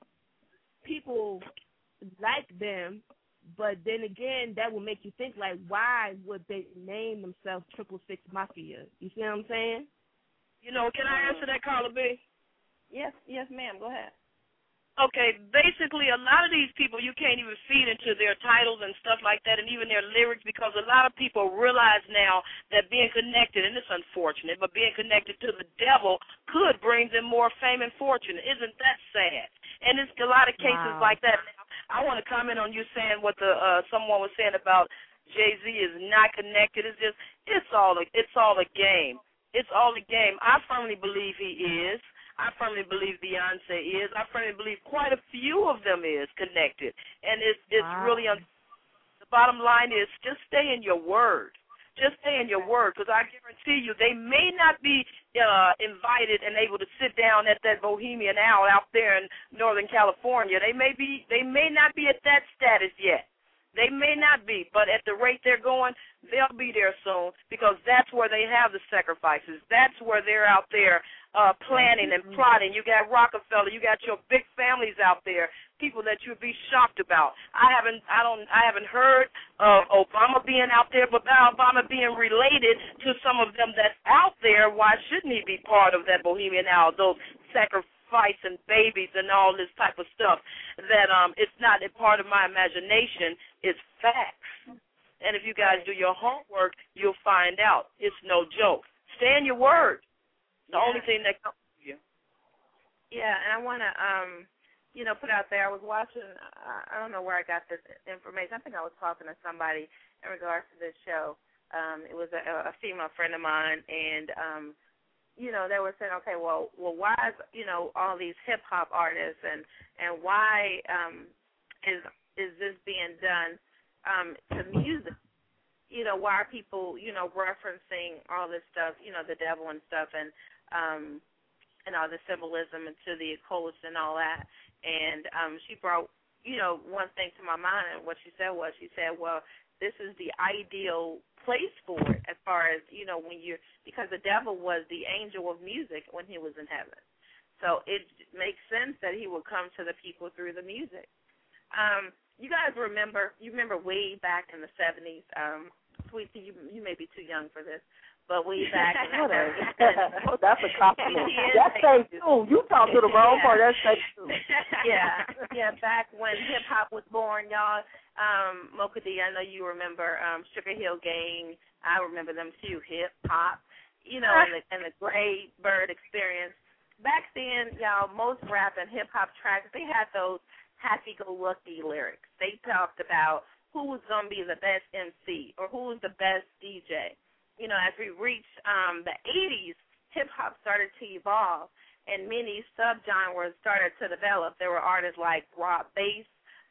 people like them, but then again, that will make you think like, why would they name themselves Triple Six Mafia? You see what I'm saying? You know, can I answer that, Carla B? Yes, yes, ma'am. Go ahead. Okay, basically a lot of these people you can't even feed into their titles and stuff like that, and even their lyrics, because a lot of people realize now that being connected, and it's unfortunate, but being connected to the devil could bring them more fame and fortune. Isn't that sad? And it's a lot of cases wow. like that. Now, I want to comment on you saying what the uh, someone was saying about Jay-Z is not connected. It's just it's all a, it's all a game. It's all a game. I firmly believe he is. I firmly believe Beyonce is. I firmly believe quite a few of them is connected. And it's it's wow. really, un- the bottom line is just stay in your word. Just stay in your word, because I guarantee you they may not be uh, invited and able to sit down at that Bohemian Owl out there in Northern California. They may be, they may not be at that status yet. They may not be, but at the rate they're going, they'll be there soon, because that's where they have the sacrifices. That's where they're out there uh, planning and plotting. You got Rockefeller, you got your big families out there, people that you'd be shocked about. I haven't, I don't, I haven't heard of Obama being out there, but Obama being related to some of them that's out there. Why shouldn't he be part of that Bohemian Owl? Those sacrifice and babies and all this type of stuff that um, it's not a part of my imagination. It's facts. And if you guys do your homework, you'll find out. It's no joke. Stay in your word. The yeah. only thing that comes to you. Yeah, and I want to um, you know, put out there. I was watching, I don't know where I got this information. I think I was talking to somebody in regards to this show. Um, it was a, a female friend of mine, and, um, you know, they were saying, okay, well, well, why is, you know, all these hip-hop artists, and, and why um, is is this being done um, to music? You know, why are people, you know, referencing all this stuff, you know, the devil and stuff, and, um, and all the symbolism into the occult and all that. And um, she brought, you know, one thing to my mind, and what she said was, she said, well, this is the ideal place for it as far as, you know, when you're, because the devil was the angel of music when he was in heaven. So it makes sense that he would come to the people through the music. Um, you guys remember, you remember way back in the seventies, um, Sweetie, you, you may be too young for this, but way back in the seventies. That's a compliment. That's safe too. You talk to the wrong part. That's safe too. Yeah, yeah. Back when hip hop was born, y'all. Um, Mocha D, I know you remember um, Sugar Hill Gang. I remember them too. Hip hop, you know, and the, and the Gray Bird Experience. Back then, y'all, most rap and hip hop tracks, they had those happy-go-lucky lyrics. They talked about who was going to be the best M C or who was the best D J. You know, as we reached um, the eighties, hip-hop started to evolve, and many subgenres started to develop. There were artists like Rob Bass,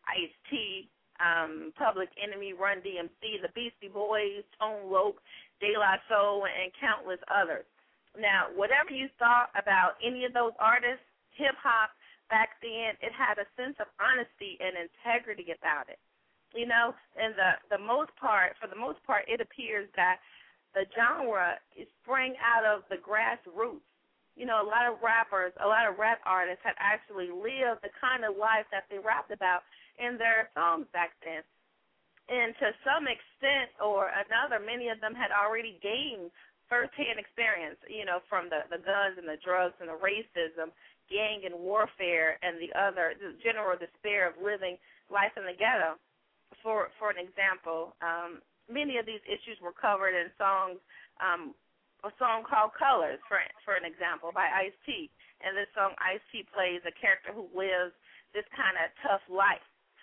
Ice-T, um, Public Enemy, Run D M C, the Beastie Boys, Tone Loc, De La Soul, and countless others. Now, whatever you thought about any of those artists, hip-hop back then, it had a sense of honesty and integrity about it. You know, and the, the most part, for the most part, it appears that the genre is sprang out of the grassroots. You know, a lot of rappers, a lot of rap artists had actually lived the kind of life that they rapped about in their songs back then. And to some extent or another, many of them had already gained firsthand experience, you know, from the, the guns and the drugs and the racism, gang and warfare, and the other the general despair of living life in the ghetto. For for an example, um, many of these issues were covered in songs, um, a song called Colors, for for an example, by Ice-T. And this song, Ice-T plays a character who lives this kind of tough life.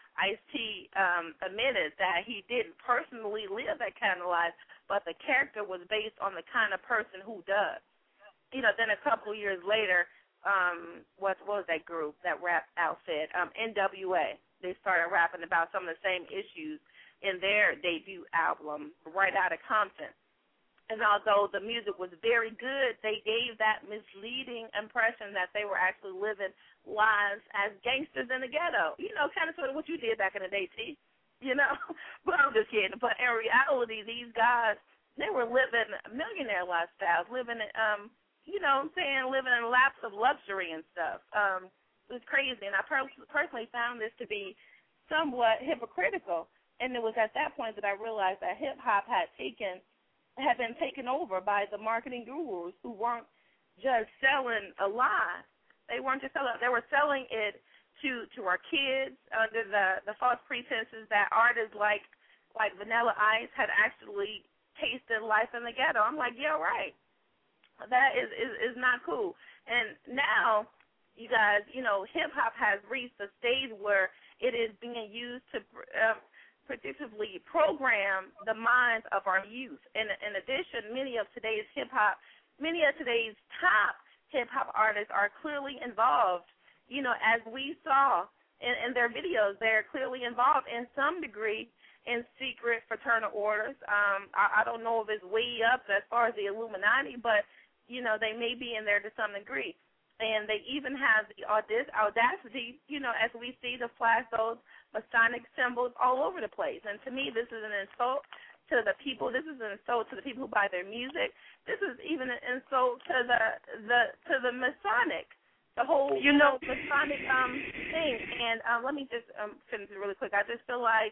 Ice-T um, admitted that he didn't personally live that kind of life, but the character was based on the kind of person who does. You know, then a couple of years later, um, what, what was that group, that rap outfit, um, N W A. They started rapping about some of the same issues in their debut album, Right Outta Compton. And although the music was very good, they gave that misleading impression that they were actually living lives as gangsters in the ghetto. You know, kind of sort of what you did back in the day, T. You know? But I'm just kidding. But in reality, these guys, they were living millionaire lifestyles, living, um, you know what I'm saying, living in laps of luxury and stuff. Um, it was crazy. And I per- personally found this to be somewhat hypocritical. And it was at that point that I realized that hip-hop had taken had been taken over by the marketing gurus who weren't just selling a lie. They weren't just selling. They were selling it to to our kids under the, the false pretenses that artists like like Vanilla Ice had actually tasted life in the ghetto. I'm like, yeah, right. That is, is, is not cool. And now, you guys, you know, hip-hop has reached a stage where it is being used to uh, predictively program the minds of our youth. In, in addition, many of today's hip-hop, many of today's top hip-hop artists are clearly involved. You know, as we saw in, in their videos, they're clearly involved in some degree in secret fraternal orders. Um, I, I don't know if it's way up as far as the Illuminati, but, you know, they may be in there to some degree. And they even have the audacity, you know, as we see, to flash those Masonic symbols all over the place. And to me, this is an insult to the people. This is an insult to the people who buy their music. This is even an insult to the the to the Masonic, the whole you know Masonic um thing. And um, let me just um, finish it really quick. I just feel like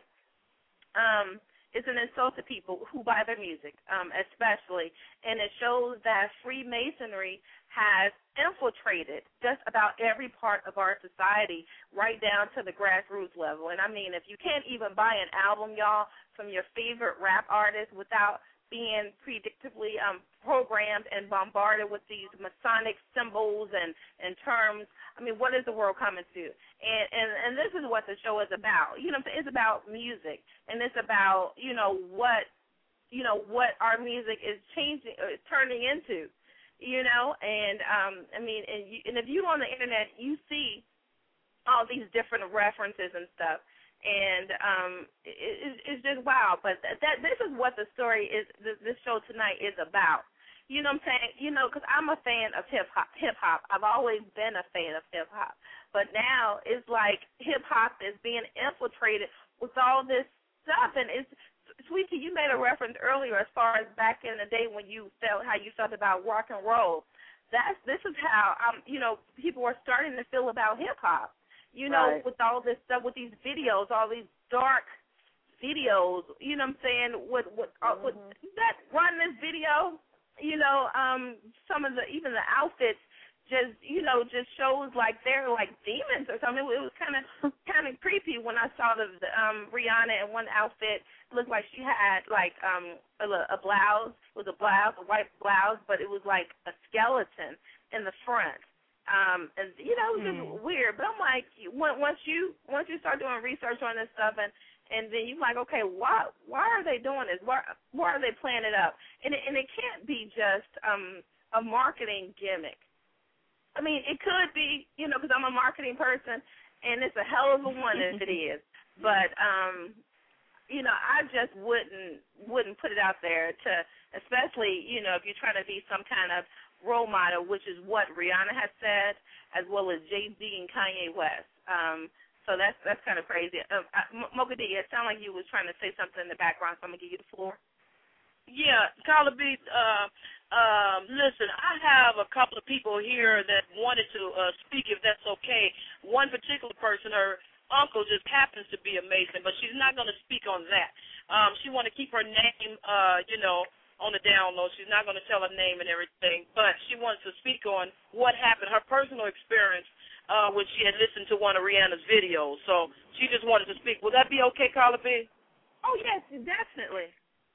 um. It's an insult to people who buy their music, um, especially, and it shows that Freemasonry has infiltrated just about every part of our society, right down to the grassroots level. And I mean, if you can't even buy an album, y'all, from your favorite rap artist without being predictably um, programmed and bombarded with these Masonic symbols and, and terms. I mean, what is the world coming to? And, and and this is what the show is about. You know, it's about music, and it's about, you know, what, you know, what our music is changing, uh, turning into, you know. And, um, I mean, and, you, and if you on the Internet, you see all these different references and stuff. And um, it, it's just wow. But that, that this is what the story is. This, this show tonight is about. You know what I'm saying? You know, because I'm a fan of hip hop. Hip hop. I've always been a fan of hip hop. But now it's like hip hop is being infiltrated with all this stuff. And it's, Sweetie, you made a reference earlier as far as back in the day when you felt how you felt about rock and roll. That's this is how um you know people are starting to feel about hip hop. You know, right. With all this stuff, with these videos, all these dark videos, you know what I'm saying, with, with, uh, with that run this video, you know, um, some of the, even the outfits just, you know, just shows like they're like demons or something. It was kind of kind of creepy when I saw the, the um, Rihanna in one outfit. It looked like she had like um, a, a blouse, it was a blouse, a white blouse, but it was like a skeleton in the front. Um, and you know, it was just mm. weird. But I'm like, once you once you start doing research on this stuff, and and then you're like, okay, why why are they doing this? Why why are they playing it up? And it, and it can't be just um a marketing gimmick. I mean, it could be, you know, because I'm a marketing person, and it's a hell of a one if it is. But um, you know, I just wouldn't wouldn't put it out there to, especially, you know, if you're trying to be some kind of role model, which is what Rihanna has said, as well as Jay-Z and Kanye West. Um, so that's that's kind of crazy. Uh, Mocha D, it sounded like you was trying to say something in the background, so I'm going to give you the floor. Yeah, Carla B, uh, um, listen, I have a couple of people here that wanted to uh, speak, if that's okay. One particular person, her uncle just happens to be a Mason, but she's not going to speak on that. Um, she want to keep her name, uh, you know, on the down low. She's not going to tell her name and everything, but she wants to speak on what happened, her personal experience uh, when she had listened to one of Rihanna's videos. So she just wanted to speak. Would that be okay, Carla B? Oh, yes, definitely.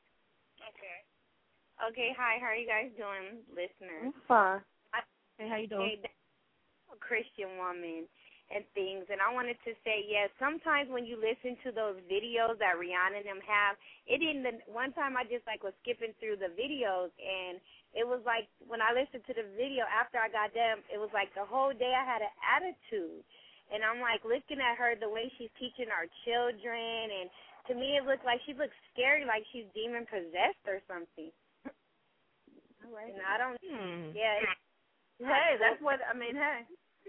Okay. Okay, hi, how are you guys doing, listeners? I'm fine. I, hey, how you doing? Hey, I'm a Christian woman and things, and I wanted to say, yes, sometimes when you listen to those videos that Rihanna and them have, it didn't, one time I just, like, was skipping through the videos, and it was like, when I listened to the video, after I got done, it was like the whole day I had an attitude, and I'm, like, looking at her, the way she's teaching our children, and to me it looked like she looks scary, like she's demon-possessed or something. All right. And I don't, hmm. yeah. Hey, that's what, I mean, hey.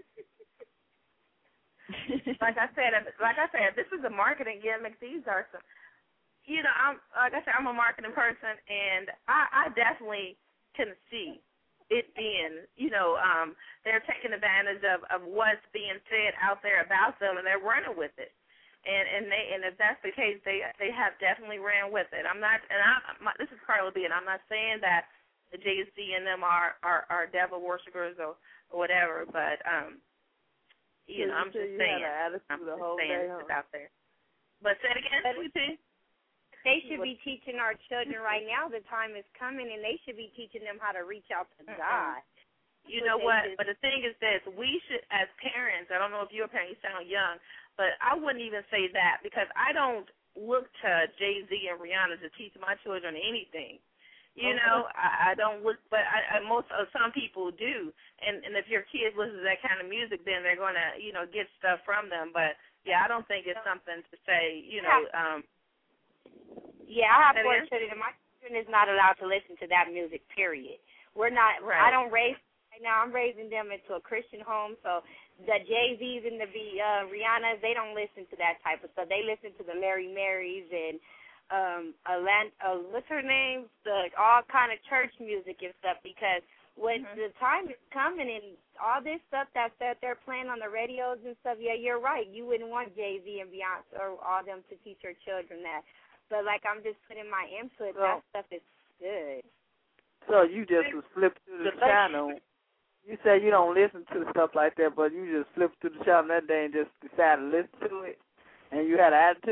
like I said, like I said, this is a marketing gimmick. These are some, you know, I'm like I said, I'm a marketing person, and I, I definitely can see it being, you know, um, they're taking advantage of, of what's being said out there about them, and they're running with it. And and they and if that's the case, they they have definitely ran with it. I'm not, and I my, this is Carla B, and I'm not saying that the Jay-Z and them are are, are devil worshippers or, or whatever, but um. You know, I'm just saying. I'm just saying it's out there. But say it again, Sweetie. They should be teaching our children right now. The time is coming, and they should be teaching them how to reach out to mm-hmm. God. You know what? But the thing is this: we should, as parents, I don't know if you're a parent, you sound young, but I wouldn't even say that because I don't look to Jay-Z and Rihanna to teach my children anything. You know, I, I don't look, but I, I, most of some people do. And and if your kids listen to that kind of music, then they're going to, you know, get stuff from them. But yeah, I don't think it's something to say, you know. Um, yeah, I have four children, and my children is not allowed to listen to that music. Period. We're not. Right. I don't raise right now. I'm raising them into a Christian home, so the Jay-Z's and the uh, Rihannas, they don't listen to that type of stuff. They listen to the Mary Marys and. Um, Atlanta, uh, what's her name? The all kind of church music and stuff. Because when mm-hmm. the time is coming and all this stuff that that they're playing on the radios and stuff, yeah, you're right. You wouldn't want Jay-Z and Beyonce or all them to teach your children that. But like I'm just putting my input. So, that stuff is good. So you just was flip through the, the channel. You say you don't listen to stuff like that, but you just flip through the channel that day and just decided to listen to it, and you had an attitude.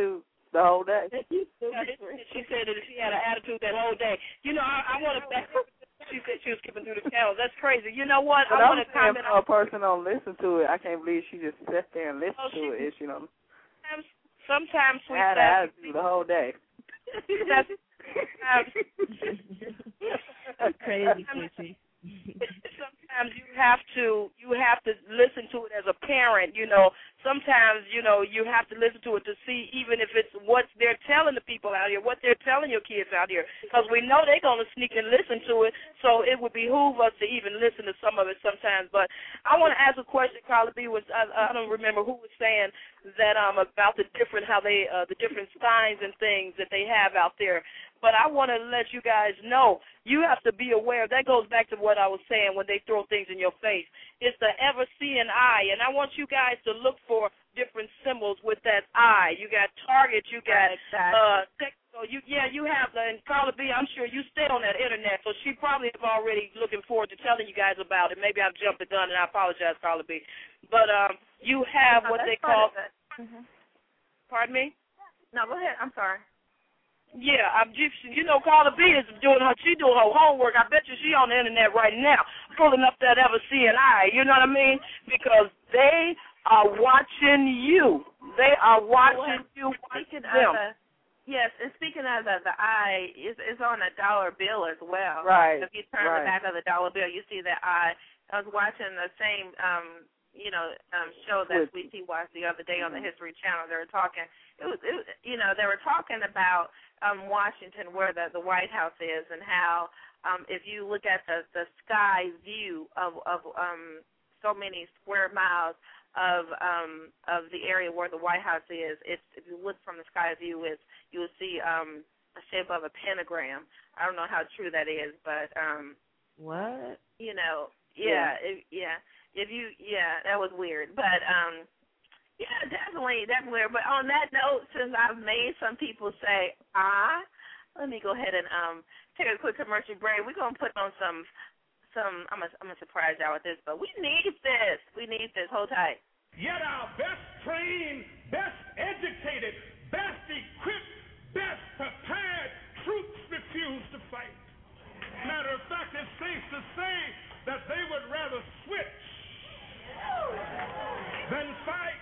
The whole day. She said that she had an attitude that whole day. You know, I, I want to. She said she was skipping through the channels. That's crazy. You know what? But I want to comment. A person don't listen to it. I can't believe she just sat there and listened oh, to she, it. You know. Sometimes, sometimes sweet I had an attitude the whole day. That's, That's crazy, Sweetie. Sometimes you have to you have to listen to it as a parent. You know, sometimes you know you have to listen to it to see even if it's what they're telling the people out here, what they're telling your kids out here, because we know they're going to sneak and listen to it. So it would behoove us to even listen to some of it sometimes. But I want to ask a question. Carla B was I, I don't remember who was saying that um about the different how they uh, the different signs and things that they have out there. But I want to let you guys know, you have to be aware. That goes back to what I was saying when they throw things in your face. It's the ever-seeing eye, and I want you guys to look for different symbols with that eye. You got Target, you got uh, so you yeah, you have the, and Carla B, I'm sure you stay on that internet, so she probably is already looking forward to telling you guys about it. Maybe I've jumped the gun, and I apologize, Carla B. But um, you have no, what they part call. Of it. Mm-hmm. Pardon me? No, go ahead. I'm sorry. Yeah, I'm you know, Carla B is doing her, she doing her homework. I bet you she on the internet right now, pulling up that ever-seeing eye, you know what I mean? Because they are watching you. They are watching well, you, watching speaking them. Of the, yes, and speaking of the, the eye, is is on a dollar bill as well. Right. If you turn right. the back of the dollar bill, you see that eye. I was watching the same, um, you know, um, show that Sweet Tea watched the other day on the History Channel. They were talking, it was, it was you know, they were talking about Um, Washington, where the, the White House is, and how um, if you look at the, the sky view of, of um, so many square miles of um, of the area where the White House is, it's if you look from the sky view, it's you will see um, a shape of a pentagram. I don't know how true that is, but um, what you know, yeah, yeah. If, yeah. If you, yeah, that was weird, but. Um, Yeah, definitely, definitely. But on that note, since I've made some people say, ah, let me go ahead and um take a quick commercial break. We're going to put on some, some. I'm going I'm to surprise y'all with this, but we need this. We need this. Hold tight. Yet our best trained, best educated, best equipped, best prepared troops refuse to fight. Matter of fact, it's safe to say that they would rather switch than fight.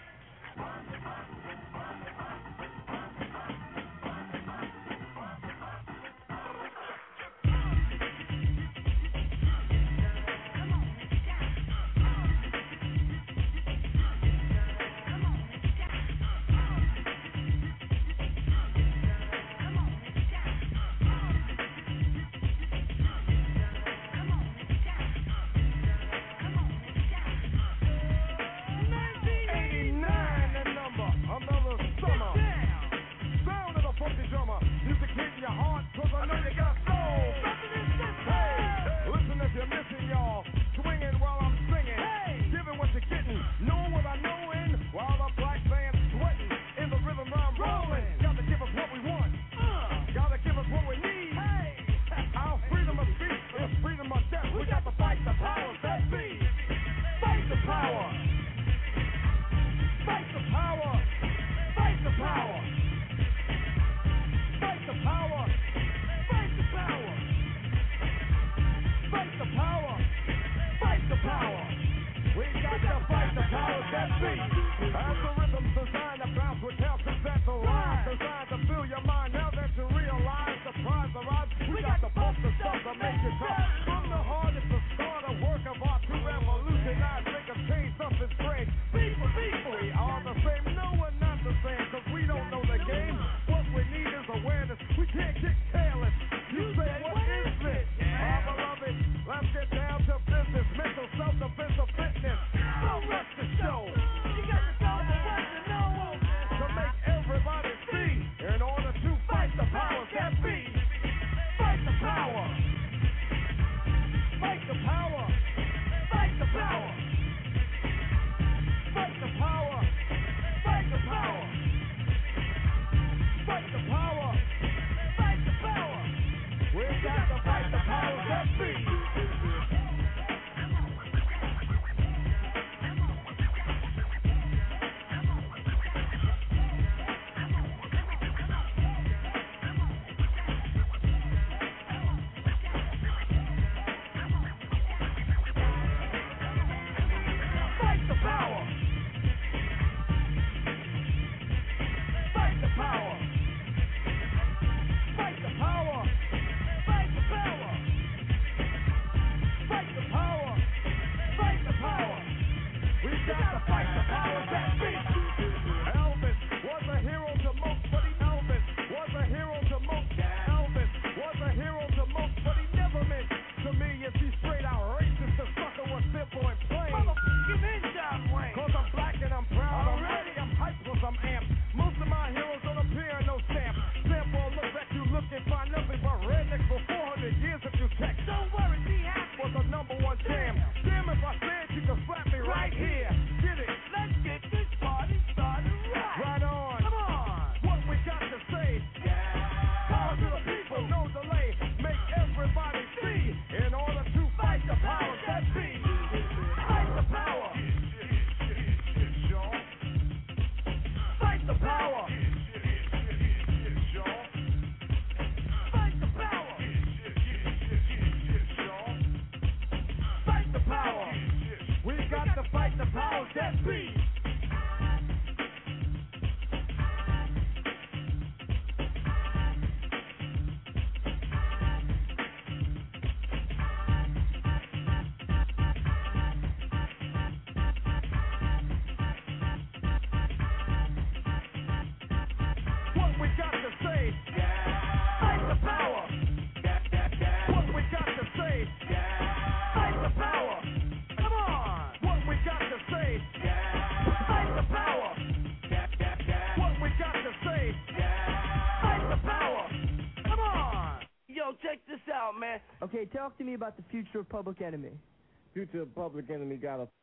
Self-defense or fitness. Don't rush the show. You got to go the way. see. What we got to say, fight the power. What we got to say, fight the power. Come on. What we got to say, fight the power. What we got to say, fight the power. Come on. Yo, check this out, man. Okay, talk to me about the future of Public Enemy. Future of Public Enemy got a.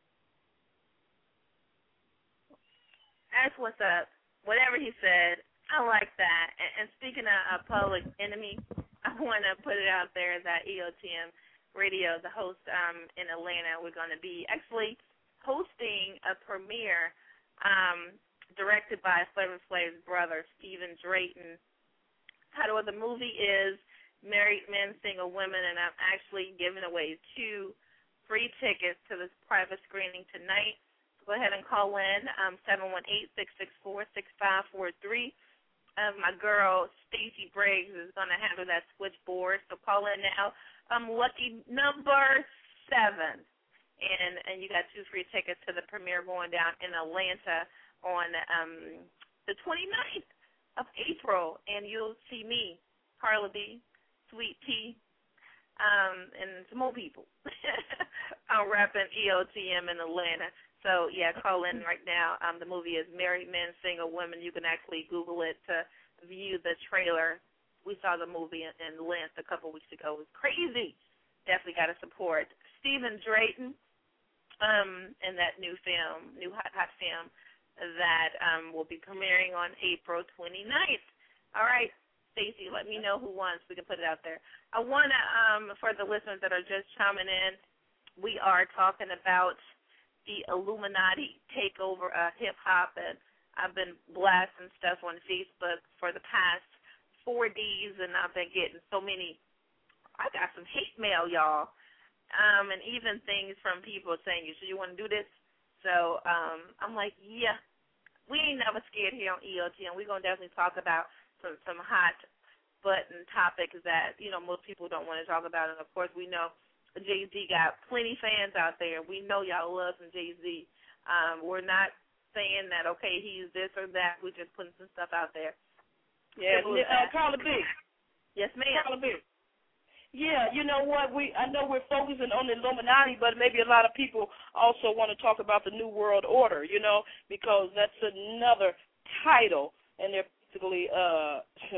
That's what's up. Whatever he said, I like that. And, and speaking of a Public Enemy, I want to put it out there that E O T M Radio, the host um, in Atlanta, we're going to be actually hosting a premiere um, directed by Flavor Flav's brother, Stephen Drayton. Title of the movie is Married Men, Single Women, and I'm actually giving away two free tickets to this private screening tonight. Go ahead and call in, um, seven one eight, six six four, six five four three. Um, my girl, Stacey Briggs, is going to handle that switchboard, so call in now. Um, lucky number seven. And and you got two free tickets to the premiere going down in Atlanta on um, the twenty-ninth of April. And you'll see me, Carla B, Sweet Tea, um, and some more people. I'm rapping E O T M in Atlanta. So, yeah, call in right now. Um, the movie is Married Men, Single Women. You can actually Google it to view the trailer. We saw the movie in, in length a couple weeks ago. It was crazy. Definitely got to support Stephen Drayton um, in that new film, new hot, hot film that um, will be premiering on April twenty-ninth. All right, Stacey, let me know who won so we can put it out there. I want to, um, for the listeners that are just chiming in, we are talking about the Illuminati takeover of hip-hop, and I've been blasting stuff on Facebook for the past four days, and I've been getting so many, I got some hate mail, y'all, um, and even things from people saying, you sure you want to do this? So um, I'm like, yeah, we ain't never scared here on E O T, and we're going to definitely talk about some, some hot-button topics that, you know, most people don't want to talk about, and, of course, we know Jay-Z got plenty fans out there. We know y'all love some Jay-Z. Um, we're not saying that, okay, he's this or that. We're just putting some stuff out there. Yeah, uh, Carla B. Yes, ma'am. Carla B. Yeah, you know what? We I know we're focusing on the Illuminati, but maybe a lot of people also want to talk about the New World Order, you know, because that's another title, and they're basically uh,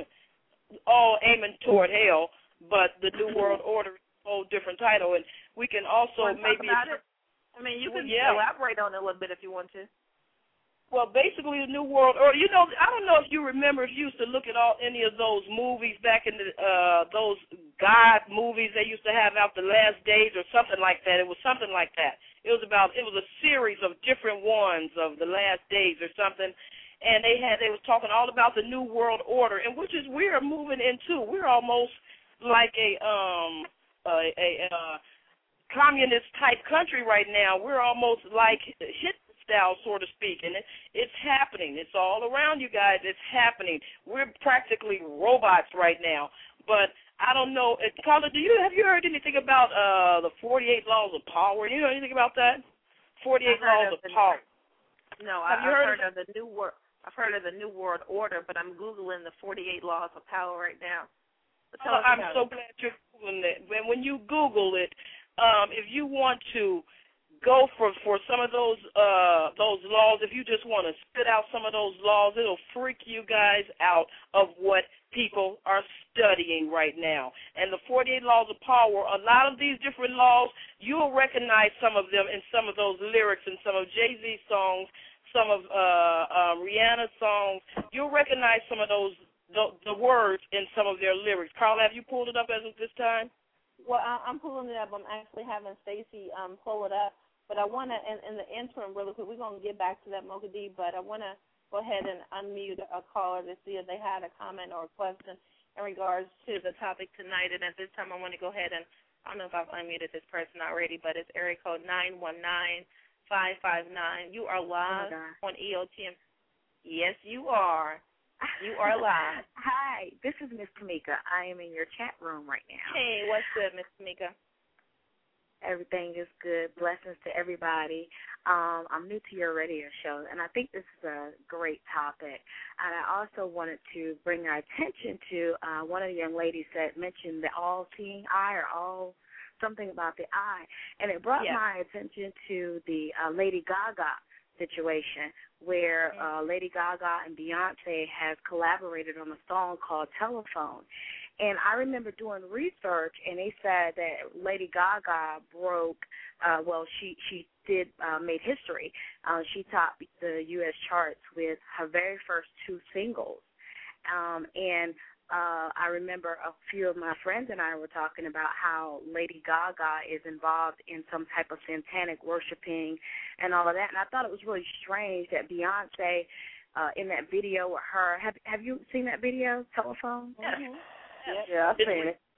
all aiming toward hell, but the New World Order whole different title, and we can also want to maybe talk about it? I mean, you can yeah. elaborate on it a little bit if you want to. Well, basically, the New World Order. You know, I don't know if you remember if you used to look at all any of those movies back in the uh, those God movies they used to have out, The Last Days or something like that. It was something like that. It was about it was a series of different ones of The Last Days or something. And they had they was talking all about the New World Order, and which is we're moving into. We're almost like a um. Uh, a uh, communist-type country right now. We're almost like Hitler style, so to speak, and it, it's happening. It's all around you guys. It's happening. We're practically robots right now. But I don't know. Uh, Carla, do you have you heard anything about uh, the forty-eight Laws of Power? You know anything about that? forty-eight Laws of, of Power. No, have I, you I've heard, heard of, of the new world. I've heard of the New World Order, but I'm googling the forty-eight Laws of Power right now. Oh, I'm so glad you're Googling it. When, when you Google it, um, if you want to go for, for some of those uh, those laws, if you just want to spit out some of those laws, it'll freak you guys out of what people are studying right now. And the forty-eight Laws of Power, a lot of these different laws, you'll recognize some of them in some of those lyrics in some of Jay-Z's songs, some of uh, uh, Rihanna's songs. You'll recognize some of those The, the words in some of their lyrics. Carla, have you pulled it up as of this time? Well, I, I'm pulling it up. I'm actually having Stacey um, pull it up. But I want to, in, in the interim, really quick, we're going to get back to that, Mocha D, but I want to go ahead and unmute a caller to see if they had a comment or a question in regards to the topic tonight. And at this time, I want to go ahead and, I don't know if I've unmuted this person already, but it's area code nine one nine, five five nine. You are live Oh, on E O T M. Yes, you are. You are live. Hi, this is Miss Tamika. I am in your chat room right now. Hey, what's good, Miss Tamika? Everything is good. Blessings to everybody. Um, I'm new to your radio show, and I think this is a great topic. And I also wanted to bring our attention to uh, one of the young ladies that mentioned the all-seeing eye or all something about the eye, and it brought Yeah. my attention to the uh, Lady Gaga situation, where uh, Lady Gaga and Beyonce have collaborated on a song called Telephone. And I remember doing research, and they said that Lady Gaga broke, uh, well, she, she did, uh, made history. Uh, she topped the U S charts with her very first two singles. Um, and uh, I remember a few of my friends and I were talking about how Lady Gaga is involved in some type of satanic worshiping and all of that. And I thought it was really strange that Beyonce, uh, in that video with her, have have you seen that video, Telephone? Mm-hmm. Yeah, I've seen it.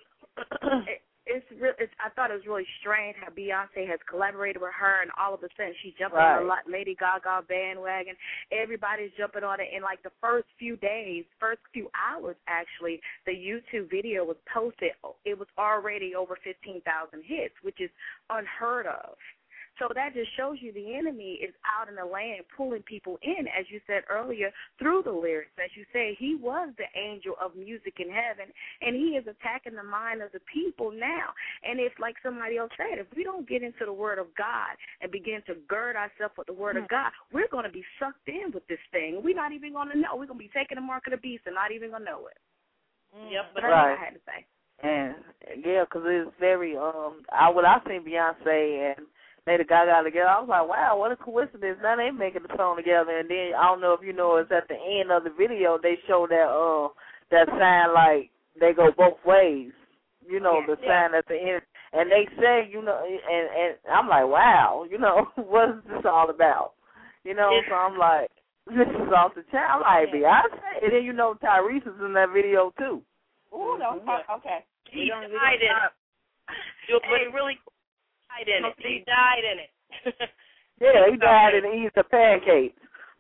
it it's real. It's, I thought it was really strange how Beyonce has collaborated with her, and all of a sudden she jumped Right. on the Lady Gaga bandwagon. Everybody's jumping on it. In like the first few days, first few hours, actually, the YouTube video was posted. It was already over fifteen thousand hits, which is unheard of. So that just shows you the enemy is out in the land pulling people in, as you said earlier, through the lyrics. As you say, he was the angel of music in heaven, and he is attacking the mind of the people now. And it's like somebody else said, if we don't get into the Word of God and begin to gird ourselves with the Word of God, we're going to be sucked in with this thing. We're not even going to know. We're going to be taking the mark of the beast and not even going to know it. Yep, but but that's right. what I had to say. And yeah, because it's very um. I when I seen Beyonce and Lady Gaga together, I was like, wow, what a coincidence. Now they making the song together, and then I don't know if you know, it's at the end of the video they show that uh that sign like they go both ways. You know, Yeah, the yeah. sign at the end, and they say, you know, and and I'm like, wow, you know, what is this all about? You know, It's- so I'm like, this is off the chain. I'm like, Beyonce, and then you know Tyrese is in that video too. Ooh, don't talk. Okay. he don't- we died in don't- it. But really died in it. He died in it. Yeah, he died in eating the pancakes.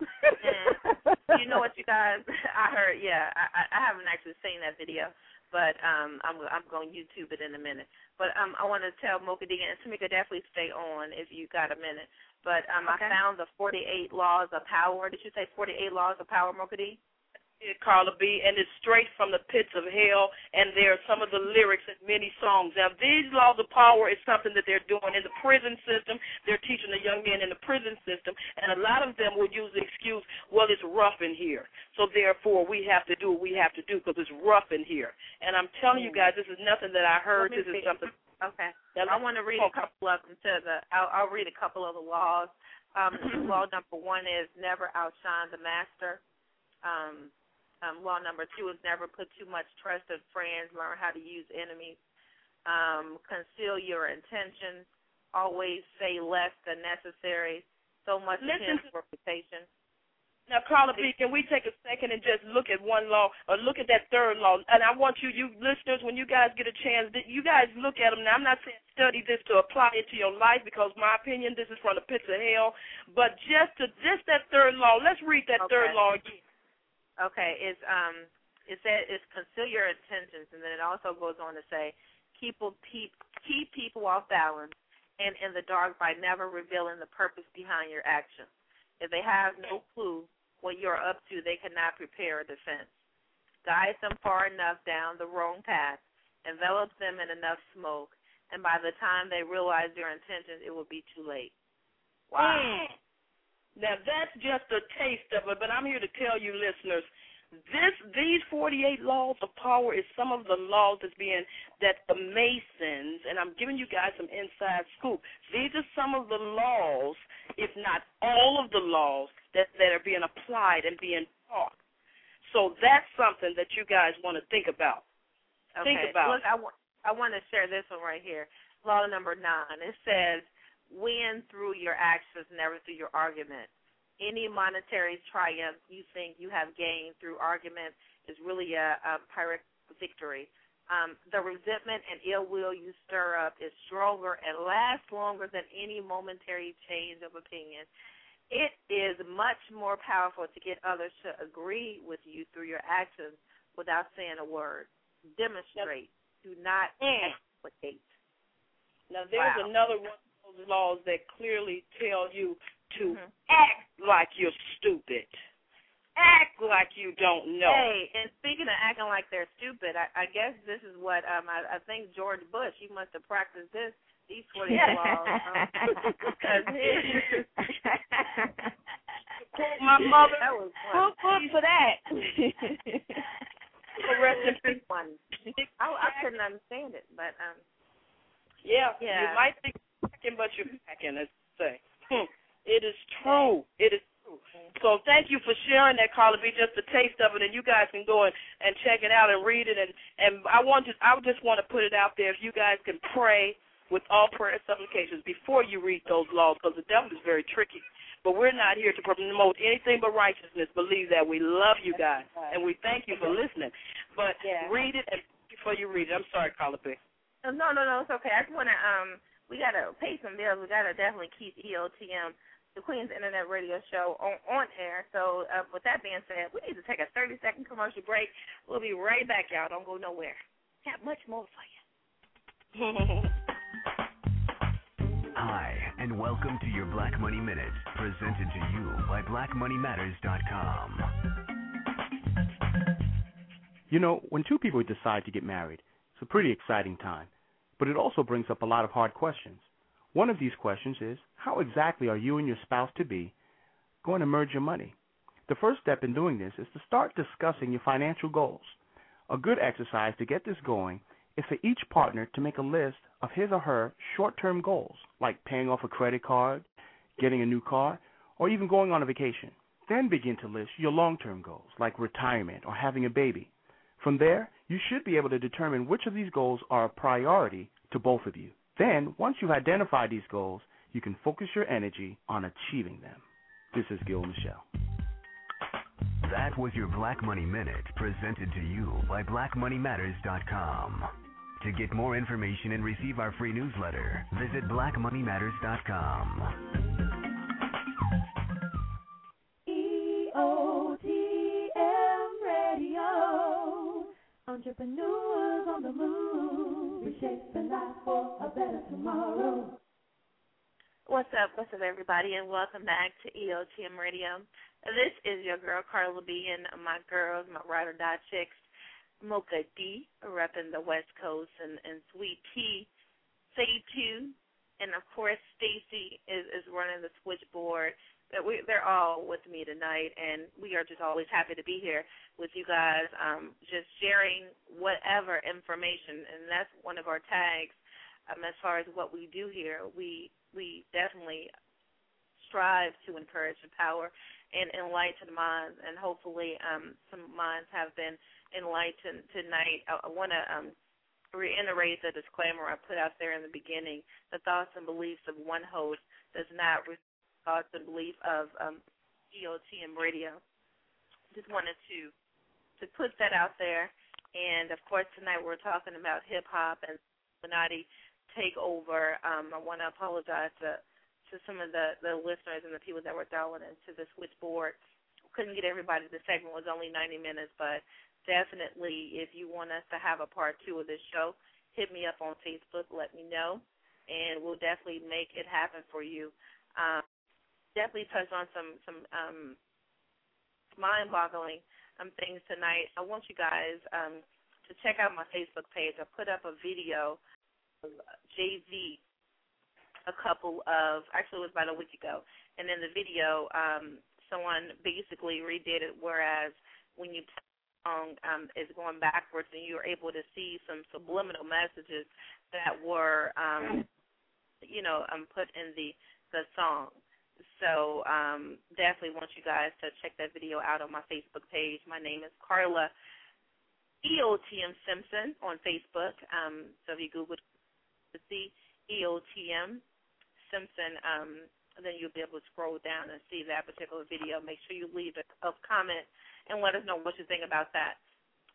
Mm. You know what, you guys? I heard. Yeah, I, I haven't actually seen that video, but um, I'm I'm going to YouTube it in a minute. But um, I want to tell Mocha D and Tamika, definitely stay on if you got a minute. But um, Okay. I found the forty-eight Laws of Power. Did you say forty-eight Laws of Power, Mocha D? Carla B, and it's straight from the pits of hell, and there are some of the lyrics in many songs. Now, these laws of power is something that they're doing in the prison system. They're teaching the young men in the prison system, and a lot of them will use the excuse, well, it's rough in here, so therefore we have to do what we have to do because it's rough in here. And I'm telling you guys, this is nothing that I heard. Let me This is see. something. Okay. Now, I want to read a couple of them to the. I'll, I'll read a couple of the laws. Um, law number one is never outshine the master. Um, Um, law number two is never put too much trust in friends. Learn how to use enemies. Um, conceal your intentions. Always say less than necessary. So much Listen attention for reputation. Now, Carla B, can we take a second and just look at one law, or look at that third law? And I want you, you listeners, when you guys get a chance, that you guys look at them. Now, I'm not saying study this to apply it to your life, because my opinion, this is from the pits of hell. But just to just that third law, let's read that Okay. third law again. Okay, it's um, it says it's conceal your intentions, and then it also goes on to say keep keep keep people off balance and in the dark by never revealing the purpose behind your actions. If they have no clue what you're up to, they cannot prepare a defense. Guide them far enough down the wrong path, envelop them in enough smoke, and by the time they realize your intentions, it will be too late. Wow. Mm. Now, that's just a taste of it, but I'm here to tell you, listeners, this these forty-eight laws of power is some of the laws that's being, that the Masons, and I'm giving you guys some inside scoop, these are some of the laws, if not all of the laws, that, that are being applied and being taught. So that's something that you guys want to think about. Okay. Think about Look, I, w- I want to share this one right here. Law number nine. It says, win through your actions, never through your argument. Any monetary triumph you think you have gained through argument is really a, a Pyrrhic victory. Um, the resentment and ill will you stir up is stronger and lasts longer than any momentary change of opinion. It is much more powerful to get others to agree with you through your actions without saying a word. Demonstrate. Do not Mm. explicate. Now, there's Wow. another one of those laws that clearly tell you to Mhm. act like you're stupid. Act like you don't know. Hey, and speaking of acting like they're stupid, I, I guess this is what um I, I think George Bush, he must have practiced this these forty-eight laws. Um, because his, my mother, that was Good fun. book for that. Rest in peace. One. I, I couldn't understand it, but um Yeah, yeah. you might think you're packing, but you're packing, as they say. Hmm. It is true. It is true. So thank you for sharing that, Carla B. Just a taste of it, and you guys can go and, and check it out and read it. And, and I want to, I just want to put it out there if you guys can pray with all prayer and supplications before you read those laws, because the devil is very tricky. But we're not here to promote anything but righteousness. Believe that. We love you guys, and we thank you for listening. But Yeah. read it and before you read it. I'm sorry, Carla B. Uh, No, no, no, it's okay. I just want to, um, we got to pay some bills. We got to definitely keep E O T M, the Queen's Internet Radio Show, on, on air. So uh, with that being said, we need to take a thirty-second commercial break. We'll be right back, y'all. Don't go nowhere. Got much more for you. Hi, and welcome to your Black Money Minute, presented to you by black money matters dot com. You know, when two people decide to get married, it's a pretty exciting time, but it also brings up a lot of hard questions. One of these questions is, how exactly are you and your spouse-to-be going to merge your money? The first step in doing this is to start discussing your financial goals. A good exercise to get this going is for each partner to make a list of his or her short-term goals, like paying off a credit card, getting a new car, or even going on a vacation. Then begin to list your long-term goals, like retirement or having a baby. From there, you should be able to determine which of these goals are a priority to both of you. Then, once you've identified these goals, you can focus your energy on achieving them. This is Gil Michelle. That was your Black Money Minute, presented to you by black money matters dot com. To get more information and receive our free newsletter, visit black money matters dot com. E O T M Radio. Entrepreneurs on the move, reshaping life for a better tomorrow. What's up, what's up, everybody, and welcome back to E O T M Radio. This is your girl, Carla B, and my girls, my ride or die chicks, Mocha D, repping the West Coast, and, and Sweet T, Say Two, and of course, Stacy is, is running the switchboard. That we, they're all with me tonight, and we are just always happy to be here with you guys, um, just sharing whatever information, and that's one of our tags um, as far as what we do here. We we definitely strive to encourage, empower, and enlighten minds, and hopefully um, some minds have been enlightened tonight. I, I want to um, reiterate the disclaimer I put out there in the beginning. The thoughts and beliefs of one host does not reflect thoughts and belief of um, E O T M Radio. Just wanted to to put that out there. And, of course, tonight we're talking about hip-hop and Illuminati takeover. Um, I want to apologize to, to some of the, the listeners and the people that were dialing into the switchboard. Couldn't get everybody. The segment was only ninety minutes, but definitely if you want us to have a part two of this show, hit me up on Facebook, let me know, and we'll definitely make it happen for you. Um, definitely touch on some, some um, mind-boggling um, things tonight. I want you guys um, to check out my Facebook page. I put up a video of Jay Z a couple of, actually it was about a week ago, and in the video um, someone basically redid it, whereas when you play the song um, it's going backwards, and you're able to see some subliminal messages that were, um, you know, um, put in the, the song. So um, definitely want you guys to check that video out on my Facebook page. My name is Carla E O T M Simpson on Facebook. Um, so if you Google to see E O T M Simpson, um, then you'll be able to scroll down and see that particular video. Make sure you leave a, a comment and let us know what you think about that.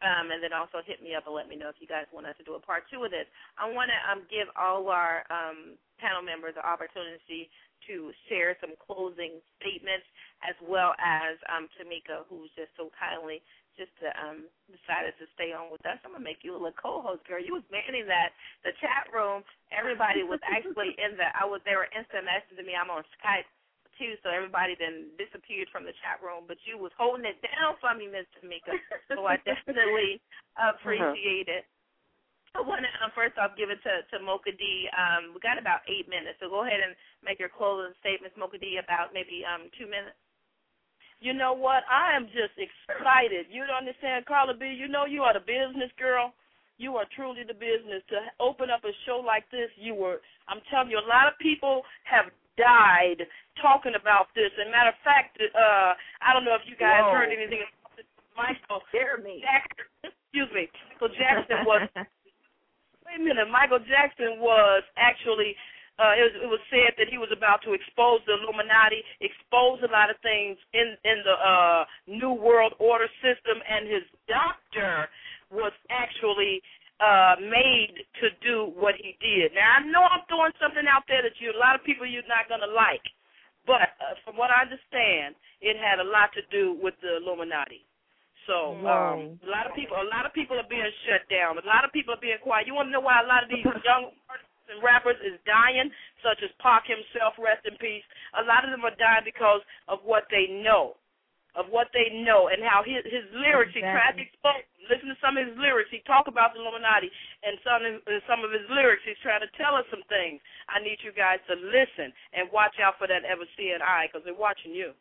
Um, and then also hit me up and let me know if you guys want us to do a part two of this. I want to um, give all our um, panel members the opportunity to share some closing statements, as well as um, Tamika, who's just so kindly just to, um, decided to stay on with us. I'm going to make you a little co-host, girl. You was manning that, the chat room. Everybody was actually in the, I was, they were instant messaging me. I'm on Skype too, so everybody then disappeared from the chat room, but you was holding it down for me, Miz Tamika, so I definitely appreciate it. I want to um, first off give it to, to Mocha D. Um, we got about eight minutes, so go ahead and make your closing statements, Mocha D, about maybe um, two minutes. You know what? I am just excited. You don't understand, Carla B? You know you are the business girl. You are truly the business. To open up a show like this, you were, I'm telling you, a lot of people have died talking about this. And matter of fact, uh, I don't know if you guys Whoa. heard anything about this. Michael Jeremy. Jackson, excuse me, Michael Jackson was, wait a minute, Michael Jackson was actually, uh, it, was, it was said that he was about to expose the Illuminati, expose a lot of things in, in the uh, New World Order system, and his doctor was actually Uh, made to do what he did. Now, I know I'm throwing something out there that you, a lot of people you're not going to like, but uh, from what I understand, it had a lot to do with the Illuminati. So um, a lot of people, a lot of people are being shut down. A lot of people are being quiet. You want to know why a lot of these young artists and rappers is dying, such as Pac himself, rest in peace. A lot of them are dying because of what they know. Of what they know and how his, his lyrics, exactly. He tried to expose. Listen to some of his lyrics. He talk about the Illuminati, and some of, some of his lyrics, he's trying to tell us some things. I need you guys to listen and watch out for that ever-seeing eye, because they're watching you.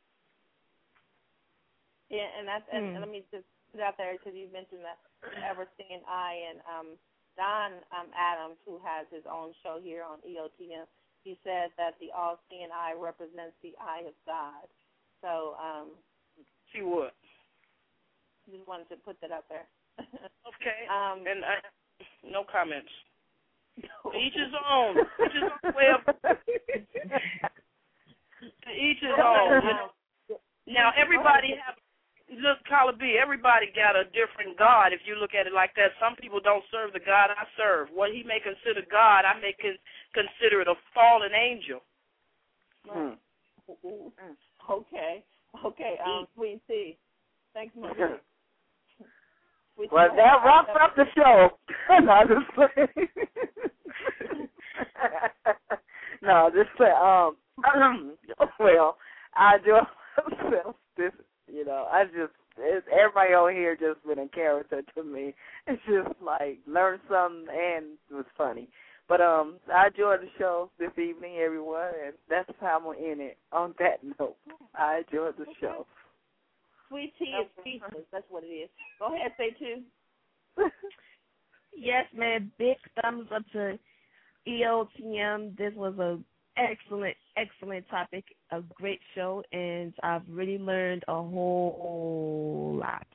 Yeah, and that's and, mm. and let me just put out there, because you mentioned that ever-seeing eye, and um, Don um, Adams, who has his own show here on E O T M, he said that the all-seeing eye represents the eye of God. So, um, she would. Just wanted to put that out there. Okay. Um, and I, no comments. No. Each his own. Each his own way of. Each his own. You know? Now everybody have. Look, Carla B, everybody got a different God. If you look at it like that, some people don't serve the God I serve. What he may consider God, I may con- consider it a fallen angel. Right. Hmm. Okay, okay, um, Sweet Tea. Thanks, Mother. Well, that wraps up the show. No, just play. No, just play. Um, well, I do this. You know, I just it's, everybody on here just been a character to me. It's just like learn something, and it was funny. But um, I enjoyed the show this evening, everyone, and that's how I'm going to end it. On that note, I enjoyed the show. Sweet Tea is speechless. That's what it is. Go ahead, say two. Yes, man. Big thumbs up to E O T M. This was a excellent, excellent topic, a great show, and I've really learned a whole lot.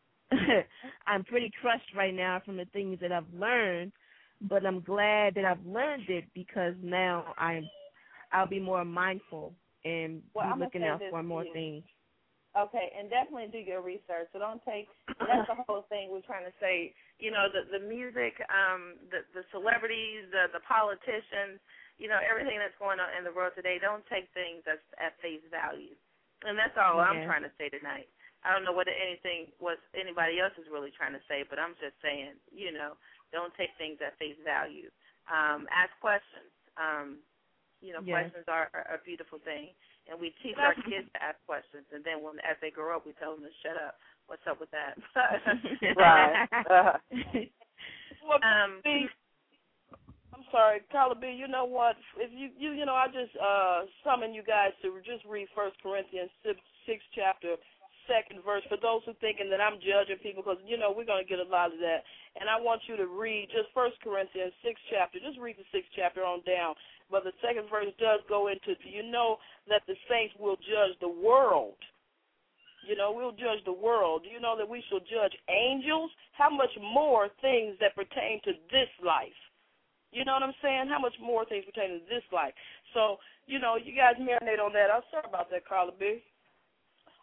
I'm pretty crushed right now from the things that I've learned. But I'm glad that I've learned it, because now I'm, I'll be more mindful and well, be looking out for more things. Okay, and definitely do your research. So don't take, that's the whole thing we're trying to say. You know, the the music, um, the the celebrities, the the politicians, you know, everything that's going on in the world today. Don't take things as at face value, and that's all yeah. I'm trying to say tonight. I don't know what anything what anybody else is really trying to say, but I'm just saying, you know. Don't take things at face value. Um, ask questions. Um, you know, yes. questions are, are a beautiful thing. And we teach our kids to ask questions. And then when as they grow up, we tell them to shut up. What's up with that? Right. Uh, well, um, I'm sorry, Carla B, you know what? If you, you, you know, I just uh, summon you guys to just read First Corinthians sixth chapter, second verse, for those who thinking that I'm judging people, because, you know, we're going to get a lot of that. And I want you to read just First Corinthians sixth chapter. Just read the sixth chapter on down. But the second verse does go into, do you know that the saints will judge the world? You know, we'll judge the world. Do you know that we shall judge angels? How much more things that pertain to this life? You know what I'm saying? How much more things pertain to this life? So, you know, you guys marinate on that. I'm sorry about that, Carla B.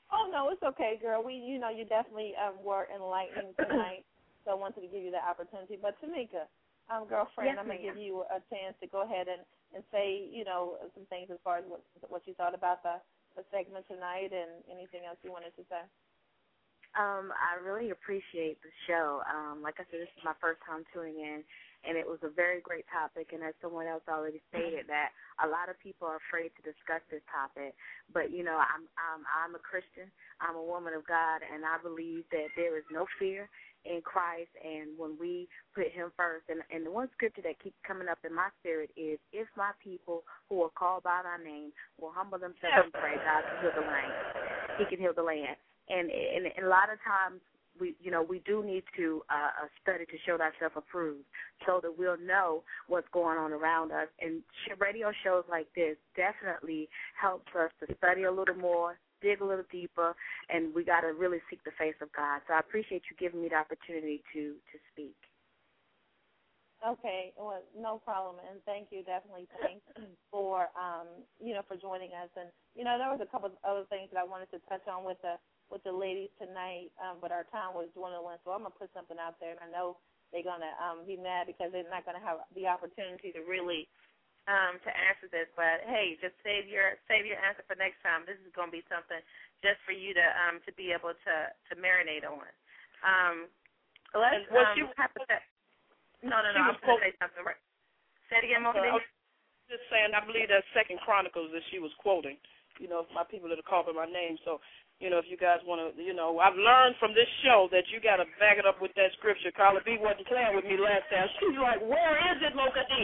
Oh no, it's okay, girl. We, you know, you definitely um, were enlightening tonight, so I wanted to give you the opportunity. But Tamika, um, girlfriend, Yes, I'm gonna ma'am. give you a chance to go ahead and, and say, you know, some things as far as what what you thought about the, the segment tonight, and anything else you wanted to say. Um, I really appreciate the show. Um, like I said, this is my first time tuning in, and it was a very great topic. And as someone else already stated, that a lot of people are afraid to discuss this topic. But you know, I'm I'm I'm a Christian. I'm a woman of God, and I believe that there is no fear in Christ. And when we put Him first, and and the one scripture that keeps coming up in my spirit is, "If my people who are called by Thy name will humble themselves and pray, God can heal the land. He can heal the land." And, and, and a lot of times, we, you know, we do need to uh, study to show ourselves approved, so that we'll know what's going on around us. And radio shows like this definitely helps us to study a little more, dig a little deeper, and we got to really seek the face of God. So I appreciate you giving me the opportunity to to speak. Okay, well, no problem, and thank you, definitely thanks for, um, you know, for joining us. And, you know, there was a couple of other things that I wanted to touch on with the with the ladies tonight, um, but our time was dwindling, so I'm going to put something out there, and I know they're going to um, be mad because they're not going to have the opportunity to really um, to answer this. But, hey, just save your save your answer for next time. This is going to be something just for you to um, to be able to, to marinate on. Um, let's was um, she, have to, no, no, she no, I'm was going to say something. Right. Say it again, Moby. I was just saying, I believe that's Second Chronicles that she was quoting, you know, my people that are called by my name. So, you know, if you guys want to, you know, I've learned from this show that you got to back it up with that scripture. Carla B wasn't playing with me last time. She's like, where is it, Mocha D?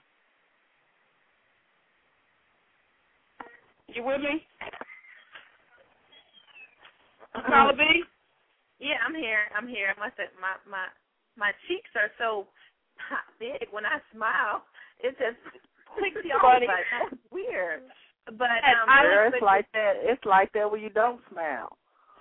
You with me? Carla B? Yeah, I'm here. I'm here. I must have, my, my, my cheeks are so big when I smile. It just clicks you off. Like, that's weird. But um, Girl, it's like that. It's like that when you don't smile.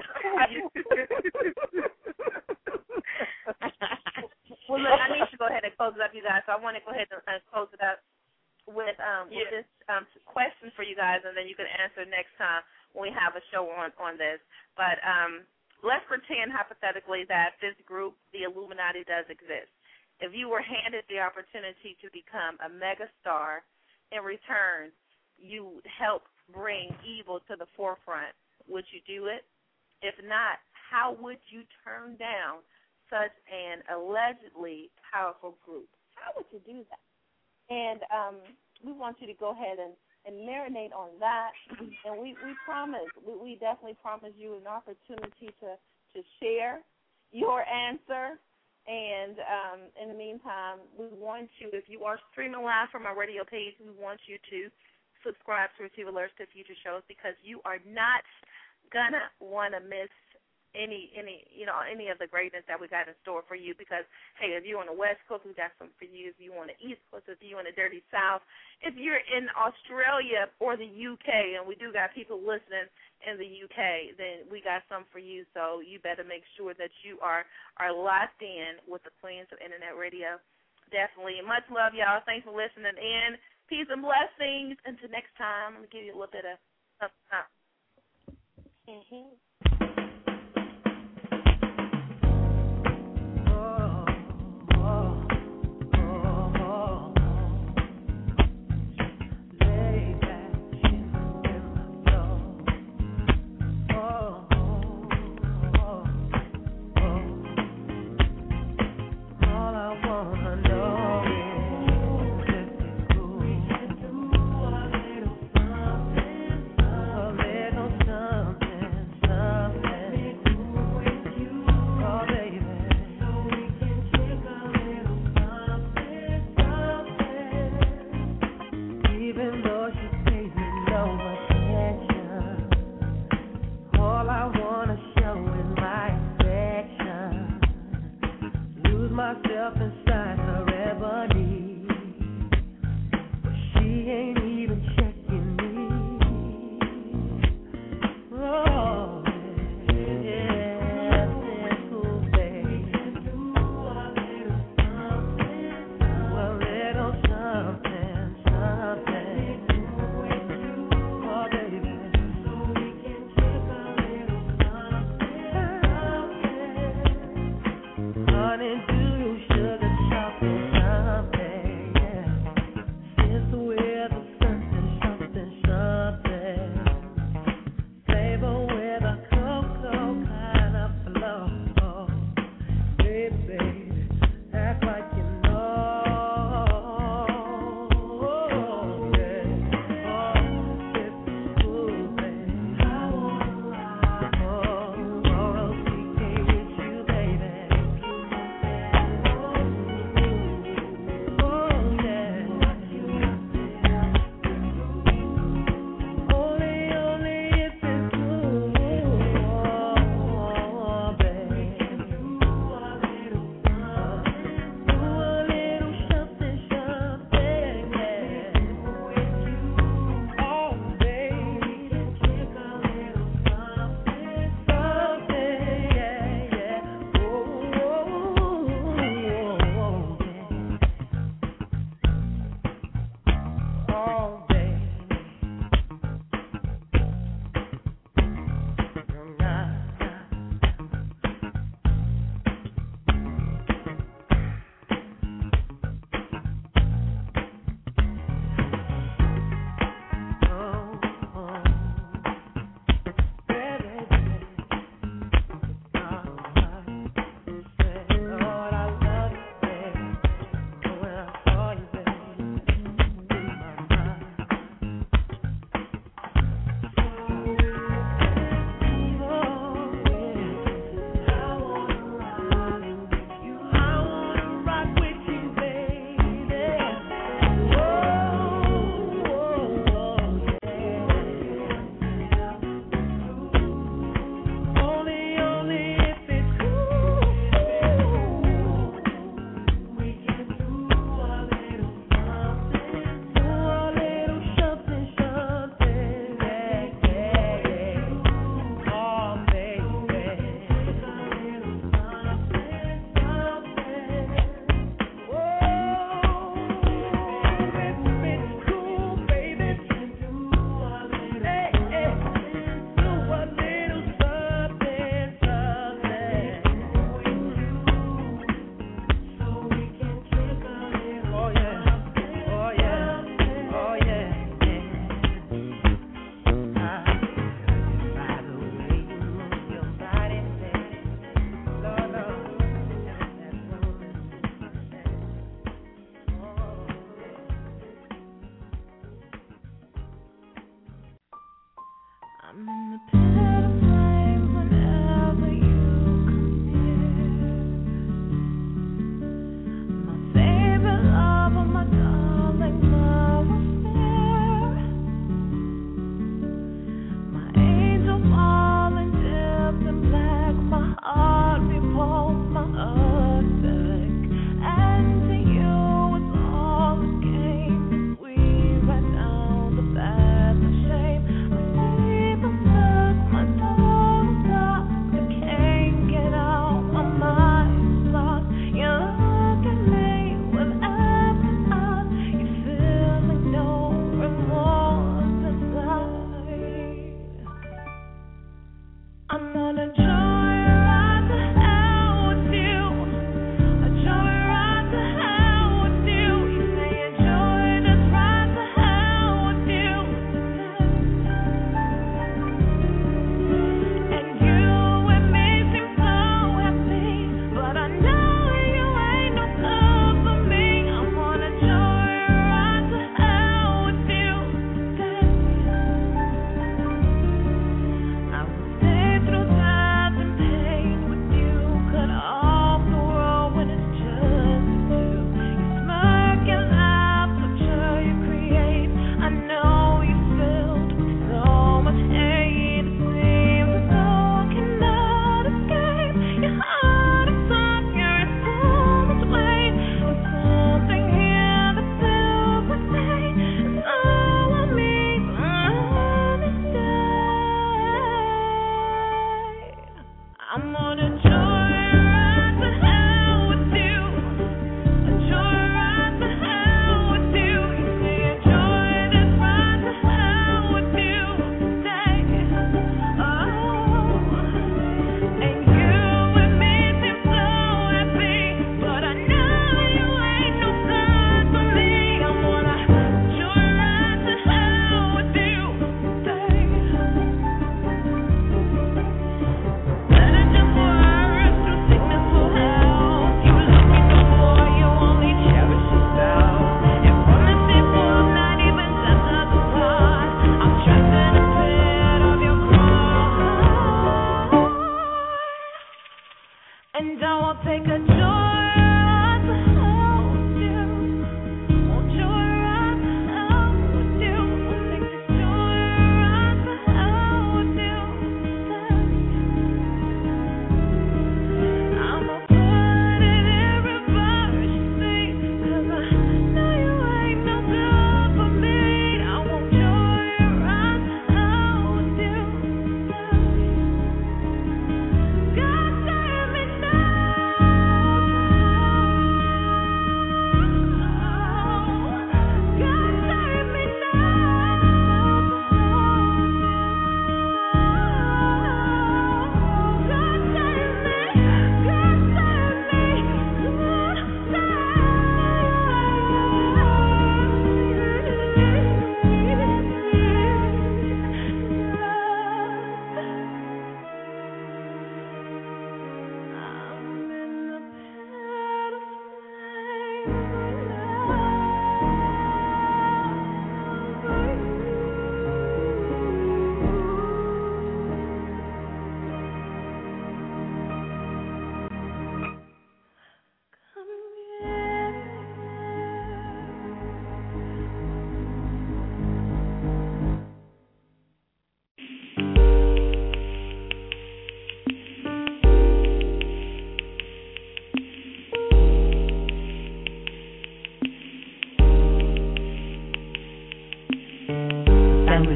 Well, look, I need to go ahead and close it up, you guys. So I want to go ahead and uh, close it up with um with Yeah. this um question for you guys, and then you can answer next time when we have a show on on this. But um, let's pretend hypothetically that this group, the Illuminati, does exist. If you were handed the opportunity to become a mega star, in return, you help bring evil to the forefront, would you do it? If not, how would you turn down such an allegedly powerful group? How would you do that? And um, we want you to go ahead and, and marinate on that. And we, we promise, we, we definitely promise you an opportunity to, to share your answer. And um, in the meantime, we want you, if you are streaming live from our radio page, we want you to subscribe to receive alerts to future shows, because you are not gonna want to miss any any you know any of the greatness that we got in store for you. Because hey, if you're on the West Coast, we got something for you. If you're on the East Coast, if you're on the dirty South, if you're in Australia or the U K, and we do got people listening in the U K, then we got something for you. So you better make sure that you are are locked in with the Queens of Internet Radio. Definitely. Much love, y'all. Thanks for listening in. Peace and blessings. Until next time, I'm going to give you a little bit of something up. Mm-hmm. Something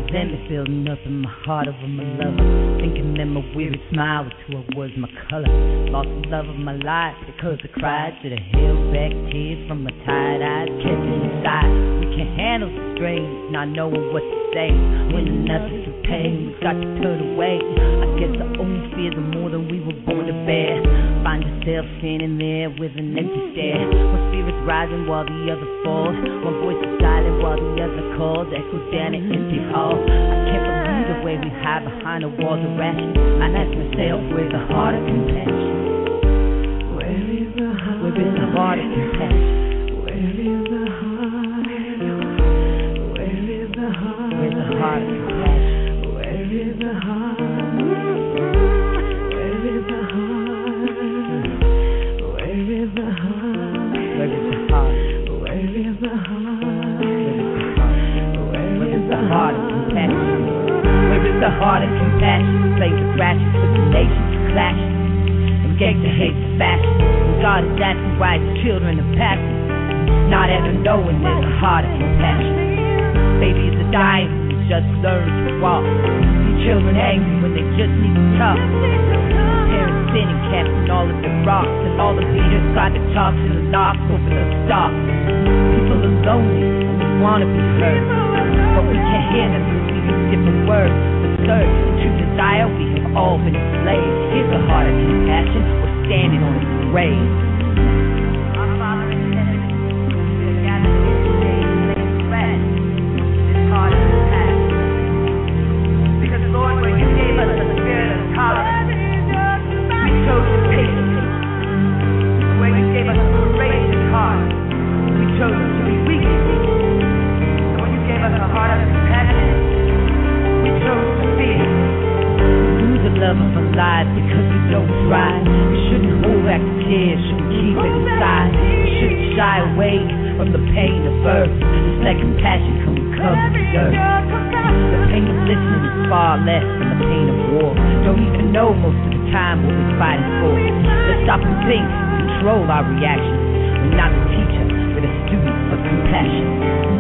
resentment building up in my heart over my lover. Thinking that my weary smile was who I was, my color. Lost the love of my life because I cried. Should have held back tears from my tired eyes, kept it inside. We can't handle the strain, not knowing what to say. When nothing's in pain, we got to turn away. I guess the only fears are more than we were born to bear. Find yourself standing there with an empty stare. One spirit's rising while the other falls. One voice is silent while the other calls. Echo down an empty hall. I can't believe the way we hide behind the walls of ration. I ask myself, where's the heart of compassion? Where is the heart? Where is the heart of compassion? Where is the heart? Where is the heart? Where's the heart of compassion? Where is the heart? Where is the heart? Where is the heart? Where is the heart? Where is the heart? Where is the heart of compassion? Where is the heart of compassion? Slaves are crashing, put the nations to clashing, engage the hate to fashion. And God is asking why his children are passing, not ever knowing there's a heart of compassion. Babies are dying who just learn to walk. See children angry when they just need to talk. Parents sitting, casting all of their rocks, and all the leaders try to talk to the lost over the stock. People are lonely and they want to be heard, but we can't hear them because we use different words. But search to desire, we have all been enslaved. Here's the heart of compassion, we're standing on its grave. Our Father in heaven, we are gathered here today to lay to rest this heart of compassion. Because Lord, where you gave us the spirit of tolerance, we chose to patience. Where you gave us a courageous heart, we chose to be weak. And when you gave us a heart of compassion, we chose to fear. We lose the love of our lives because we don't try. We shouldn't hold back the tears, shouldn't keep it inside. We shouldn't shy away from the pain of birth. Just let compassion come and cover the earth. The pain of listening is far less than the pain of war. Don't even know most of the time what we're fighting for. Let's stop and think, control our reactions. We're not the teacher, we're the student of compassion.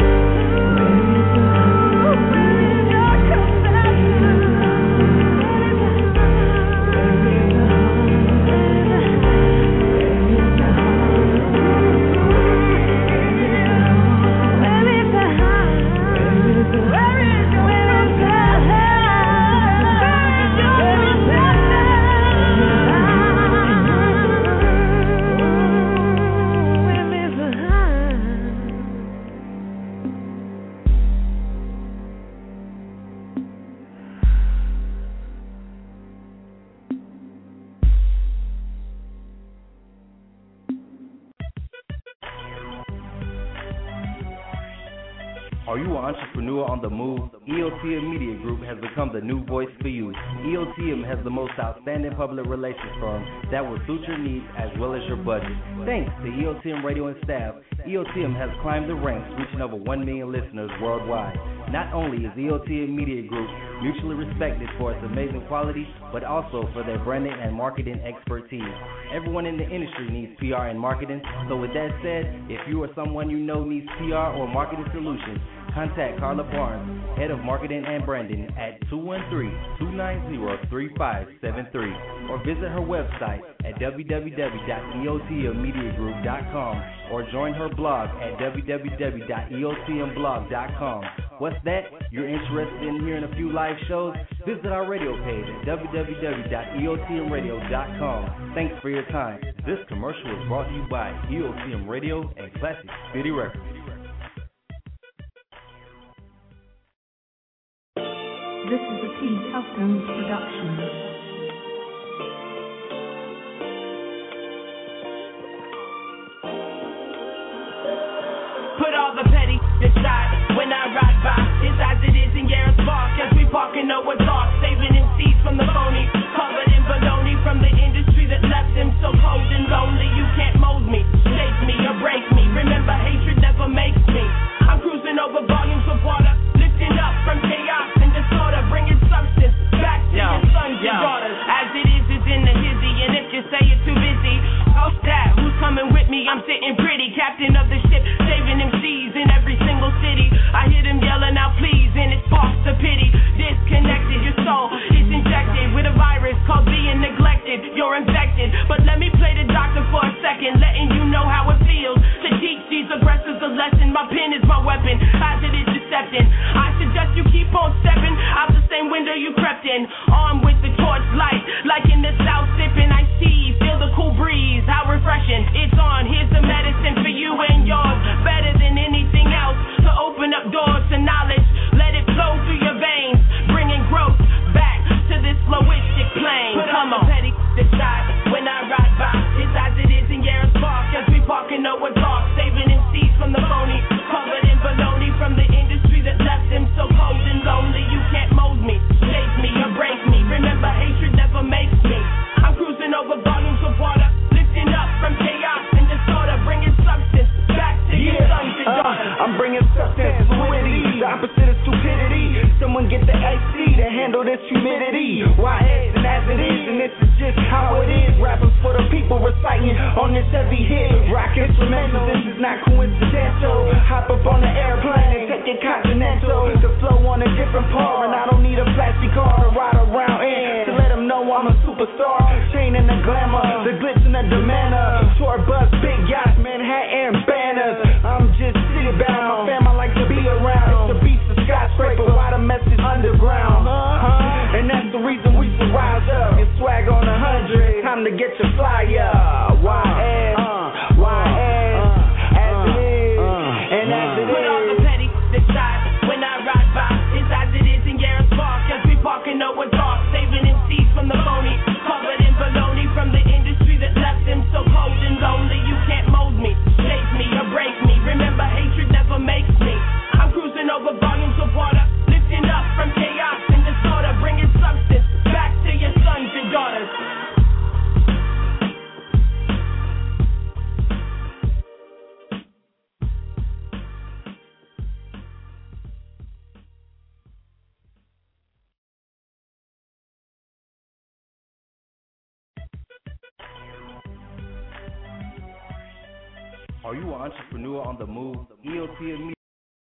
Are you an entrepreneur on the move? E O T M Media Group has become the new voice for you. E O T M has the most outstanding public relations firm that will suit your needs as well as your budget. Thanks to E O T M Radio and staff, E O T M has climbed the ranks, reaching over one million listeners worldwide. Not only is E O T M Media Group mutually respected for its amazing quality, but also for their branding and marketing expertise. Everyone in the industry needs P R and marketing, so with that said, if you or someone you know needs P R or marketing solutions, contact Carla Barnes, Head of Marketing and Branding, at two one three, two nine zero, three five seven three, or visit her website at w w w dot e o t m media group dot com or join her blog at w w w dot e o t m blog dot com. What's that? You're interested in hearing a few live shows? Visit our radio page at w w w dot e o t m radio dot com. Thanks for your time. This commercial is brought to you by E O T M Radio and Classic City Records. This is a T. Customs production. Put all the petty aside when I ride by. It's as it is in Garrett's Park as we parking over talk. Saving in seats from the phony, covered in baloney from the industry that left them so cold and lonely. You can't mold me, shape me, or break me. Remember, hatred never makes me. I'm cruising over volumes of water, lifting up from chaos and disorder, bringing substance back to yo, your sons yo. and daughters. As it is, it's in the hizzy, and if you say you're too busy, oh that, who's coming with me? I'm sitting pretty, captain of the ship, saving M Cs in every single city. I hear them yelling out please, and it sparks the pity. my pen is my weapon. As it is decepting, I suggest you keep on stepping out the same window you crept in. Armed with the torch light, like in the south, sipping iced tea. Feel the cool breeze, how refreshing. It's on, here's the medicine for you and yours. Better than anything else to open up doors to knowledge. Let it flow through your veins, bringing growth back to this flowistic plane. Put on the petty the shot when I ride by. It's as it is in Yarris Park as we park in Noah Dark, saving M Cs from the phony, covered in baloney from the industry that left them so cold and lonely. You can't mold me, shape me, or break me. Remember, hatred never makes me. I'm cruising over volumes of water, lifting up from chaos and disorder, bringing substance back to your sons and daughters. Uh, I'm bringing substance, fluidity, the opposite of stupidity. Someone get the A C to handle this humidity. Why it's and as it is, and this is just how it is. Rappers for the people reciting on this heavy hit. Rock instrumental, this is not coincidental. Hop up on the airplane and take it continental. The flow on a different part, and I don't need a plastic car to ride around in. To let them know I'm a superstar. Chain and the glamour, the glitz and the demeanor. Tour bus, big yachts, Manhattan banners. I'm just city bound, my fam I like to be around. The beats of skyscraper, why the message underground? Uh-huh. And that's the reason we should rise up. Get swag on a hundred, time to get your flyer. Y S, uh, Y S, uh, as uh, it is, uh, and uh, as it put is. all the petty, the shot when I ride by. It's as it is in Yarris Park as we park in Noah Dark, saving M Cs from the phony, covered in baloney from the industry that left them so cold and lonely. You can't mold me, shape me, or break me. Remember, hatred never makes me. I'm cruising over volumes of water, lifting up from chaos and disorder, bringing substance back to your sons and daughters. Are you an entrepreneur on the move? E O T M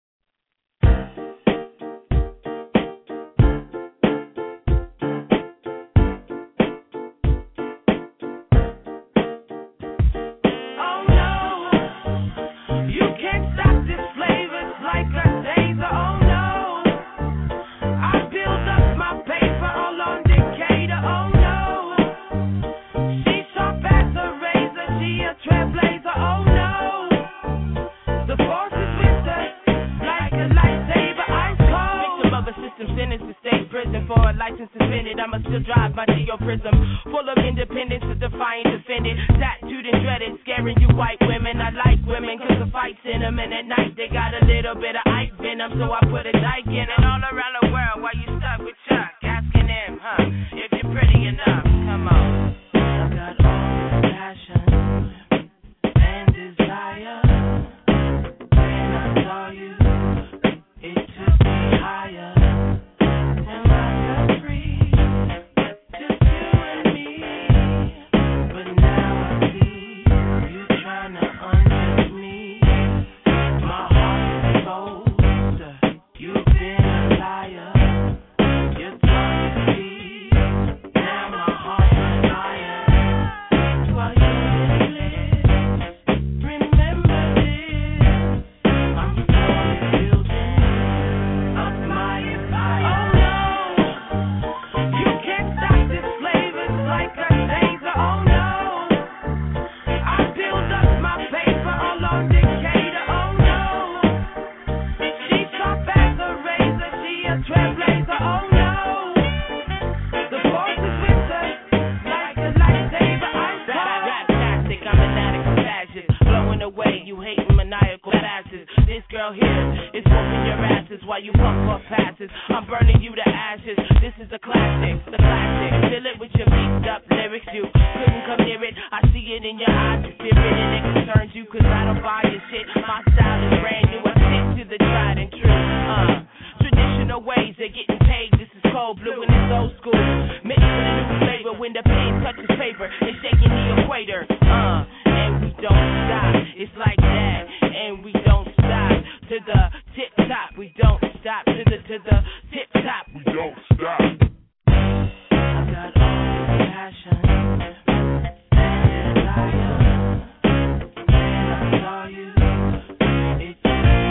I'ma still drive my Geo Prism, full of independence, is defying, defended, tattooed and dreaded, scaring you white women. I like women, cause the fight's in them, and at night they got a little bit of Ike venom, so I put a dike in it. All around the world, while you stuck with Chuck, asking him, huh, if you're pretty enough, come on. I got all the passion and desire, when I saw you, it took me higher. It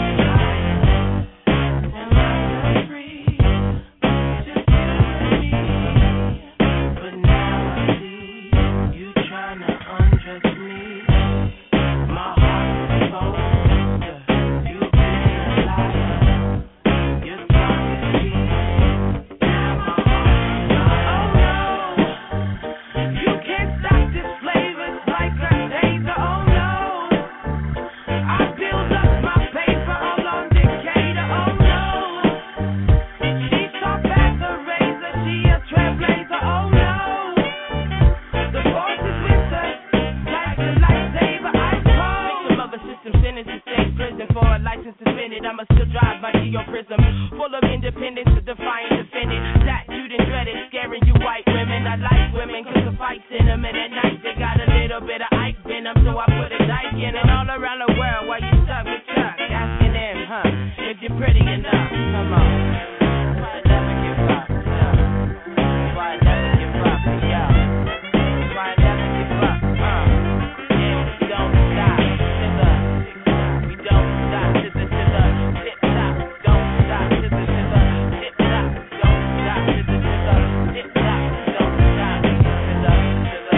state prison for a license suspended. I'ma still drive my Geo Prism, full of independence to defy and defend it. Statute and dreaded, scaring you white women. I like women cause the fights in them, and at night they got a little bit of Ike in them, so I put a dike in it. All around the world while you stuck with Chuck, asking them, huh, if you're pretty enough. Come on. Why never give up? Yeah. Why never give up? Yeah. Why never give up? Uh. Yeah, we don't stop to the, we don't stop to the, to the tip top. Don't stop to the, to the tip top. Don't stop to the, to the tip top. Don't stop to the, to the, to the,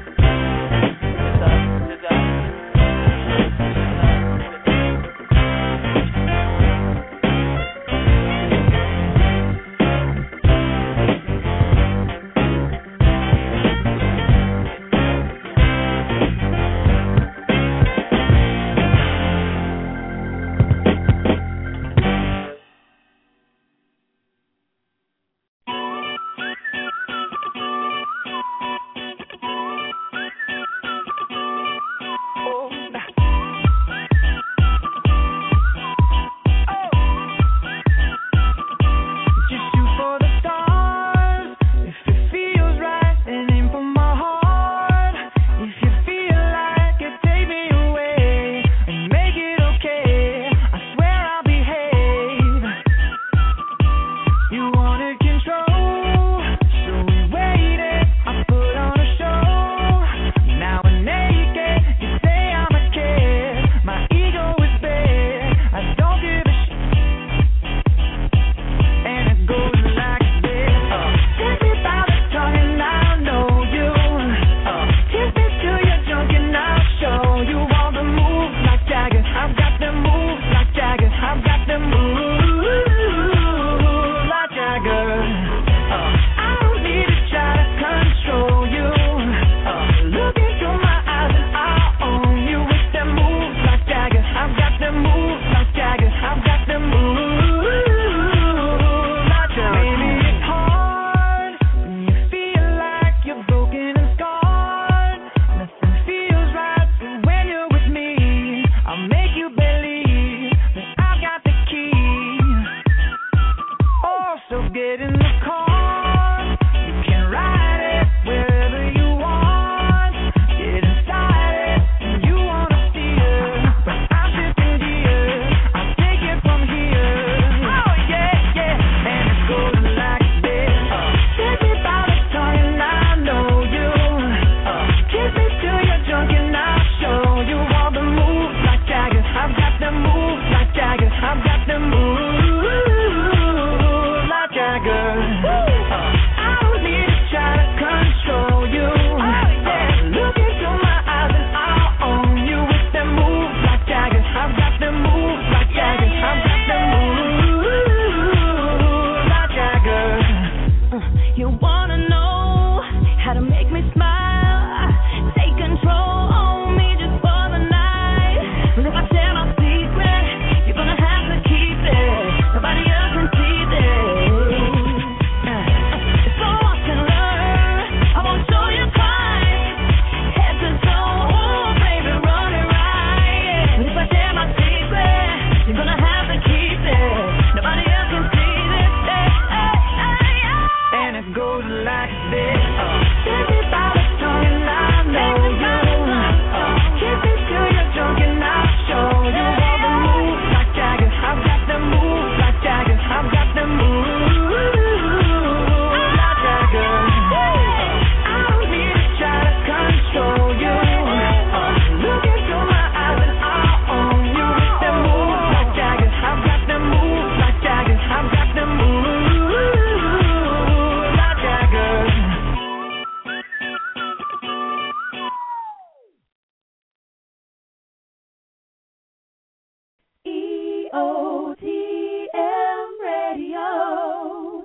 to the, to the.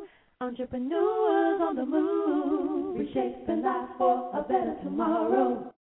Entrepreneurs on the move, reshaping life for a better tomorrow.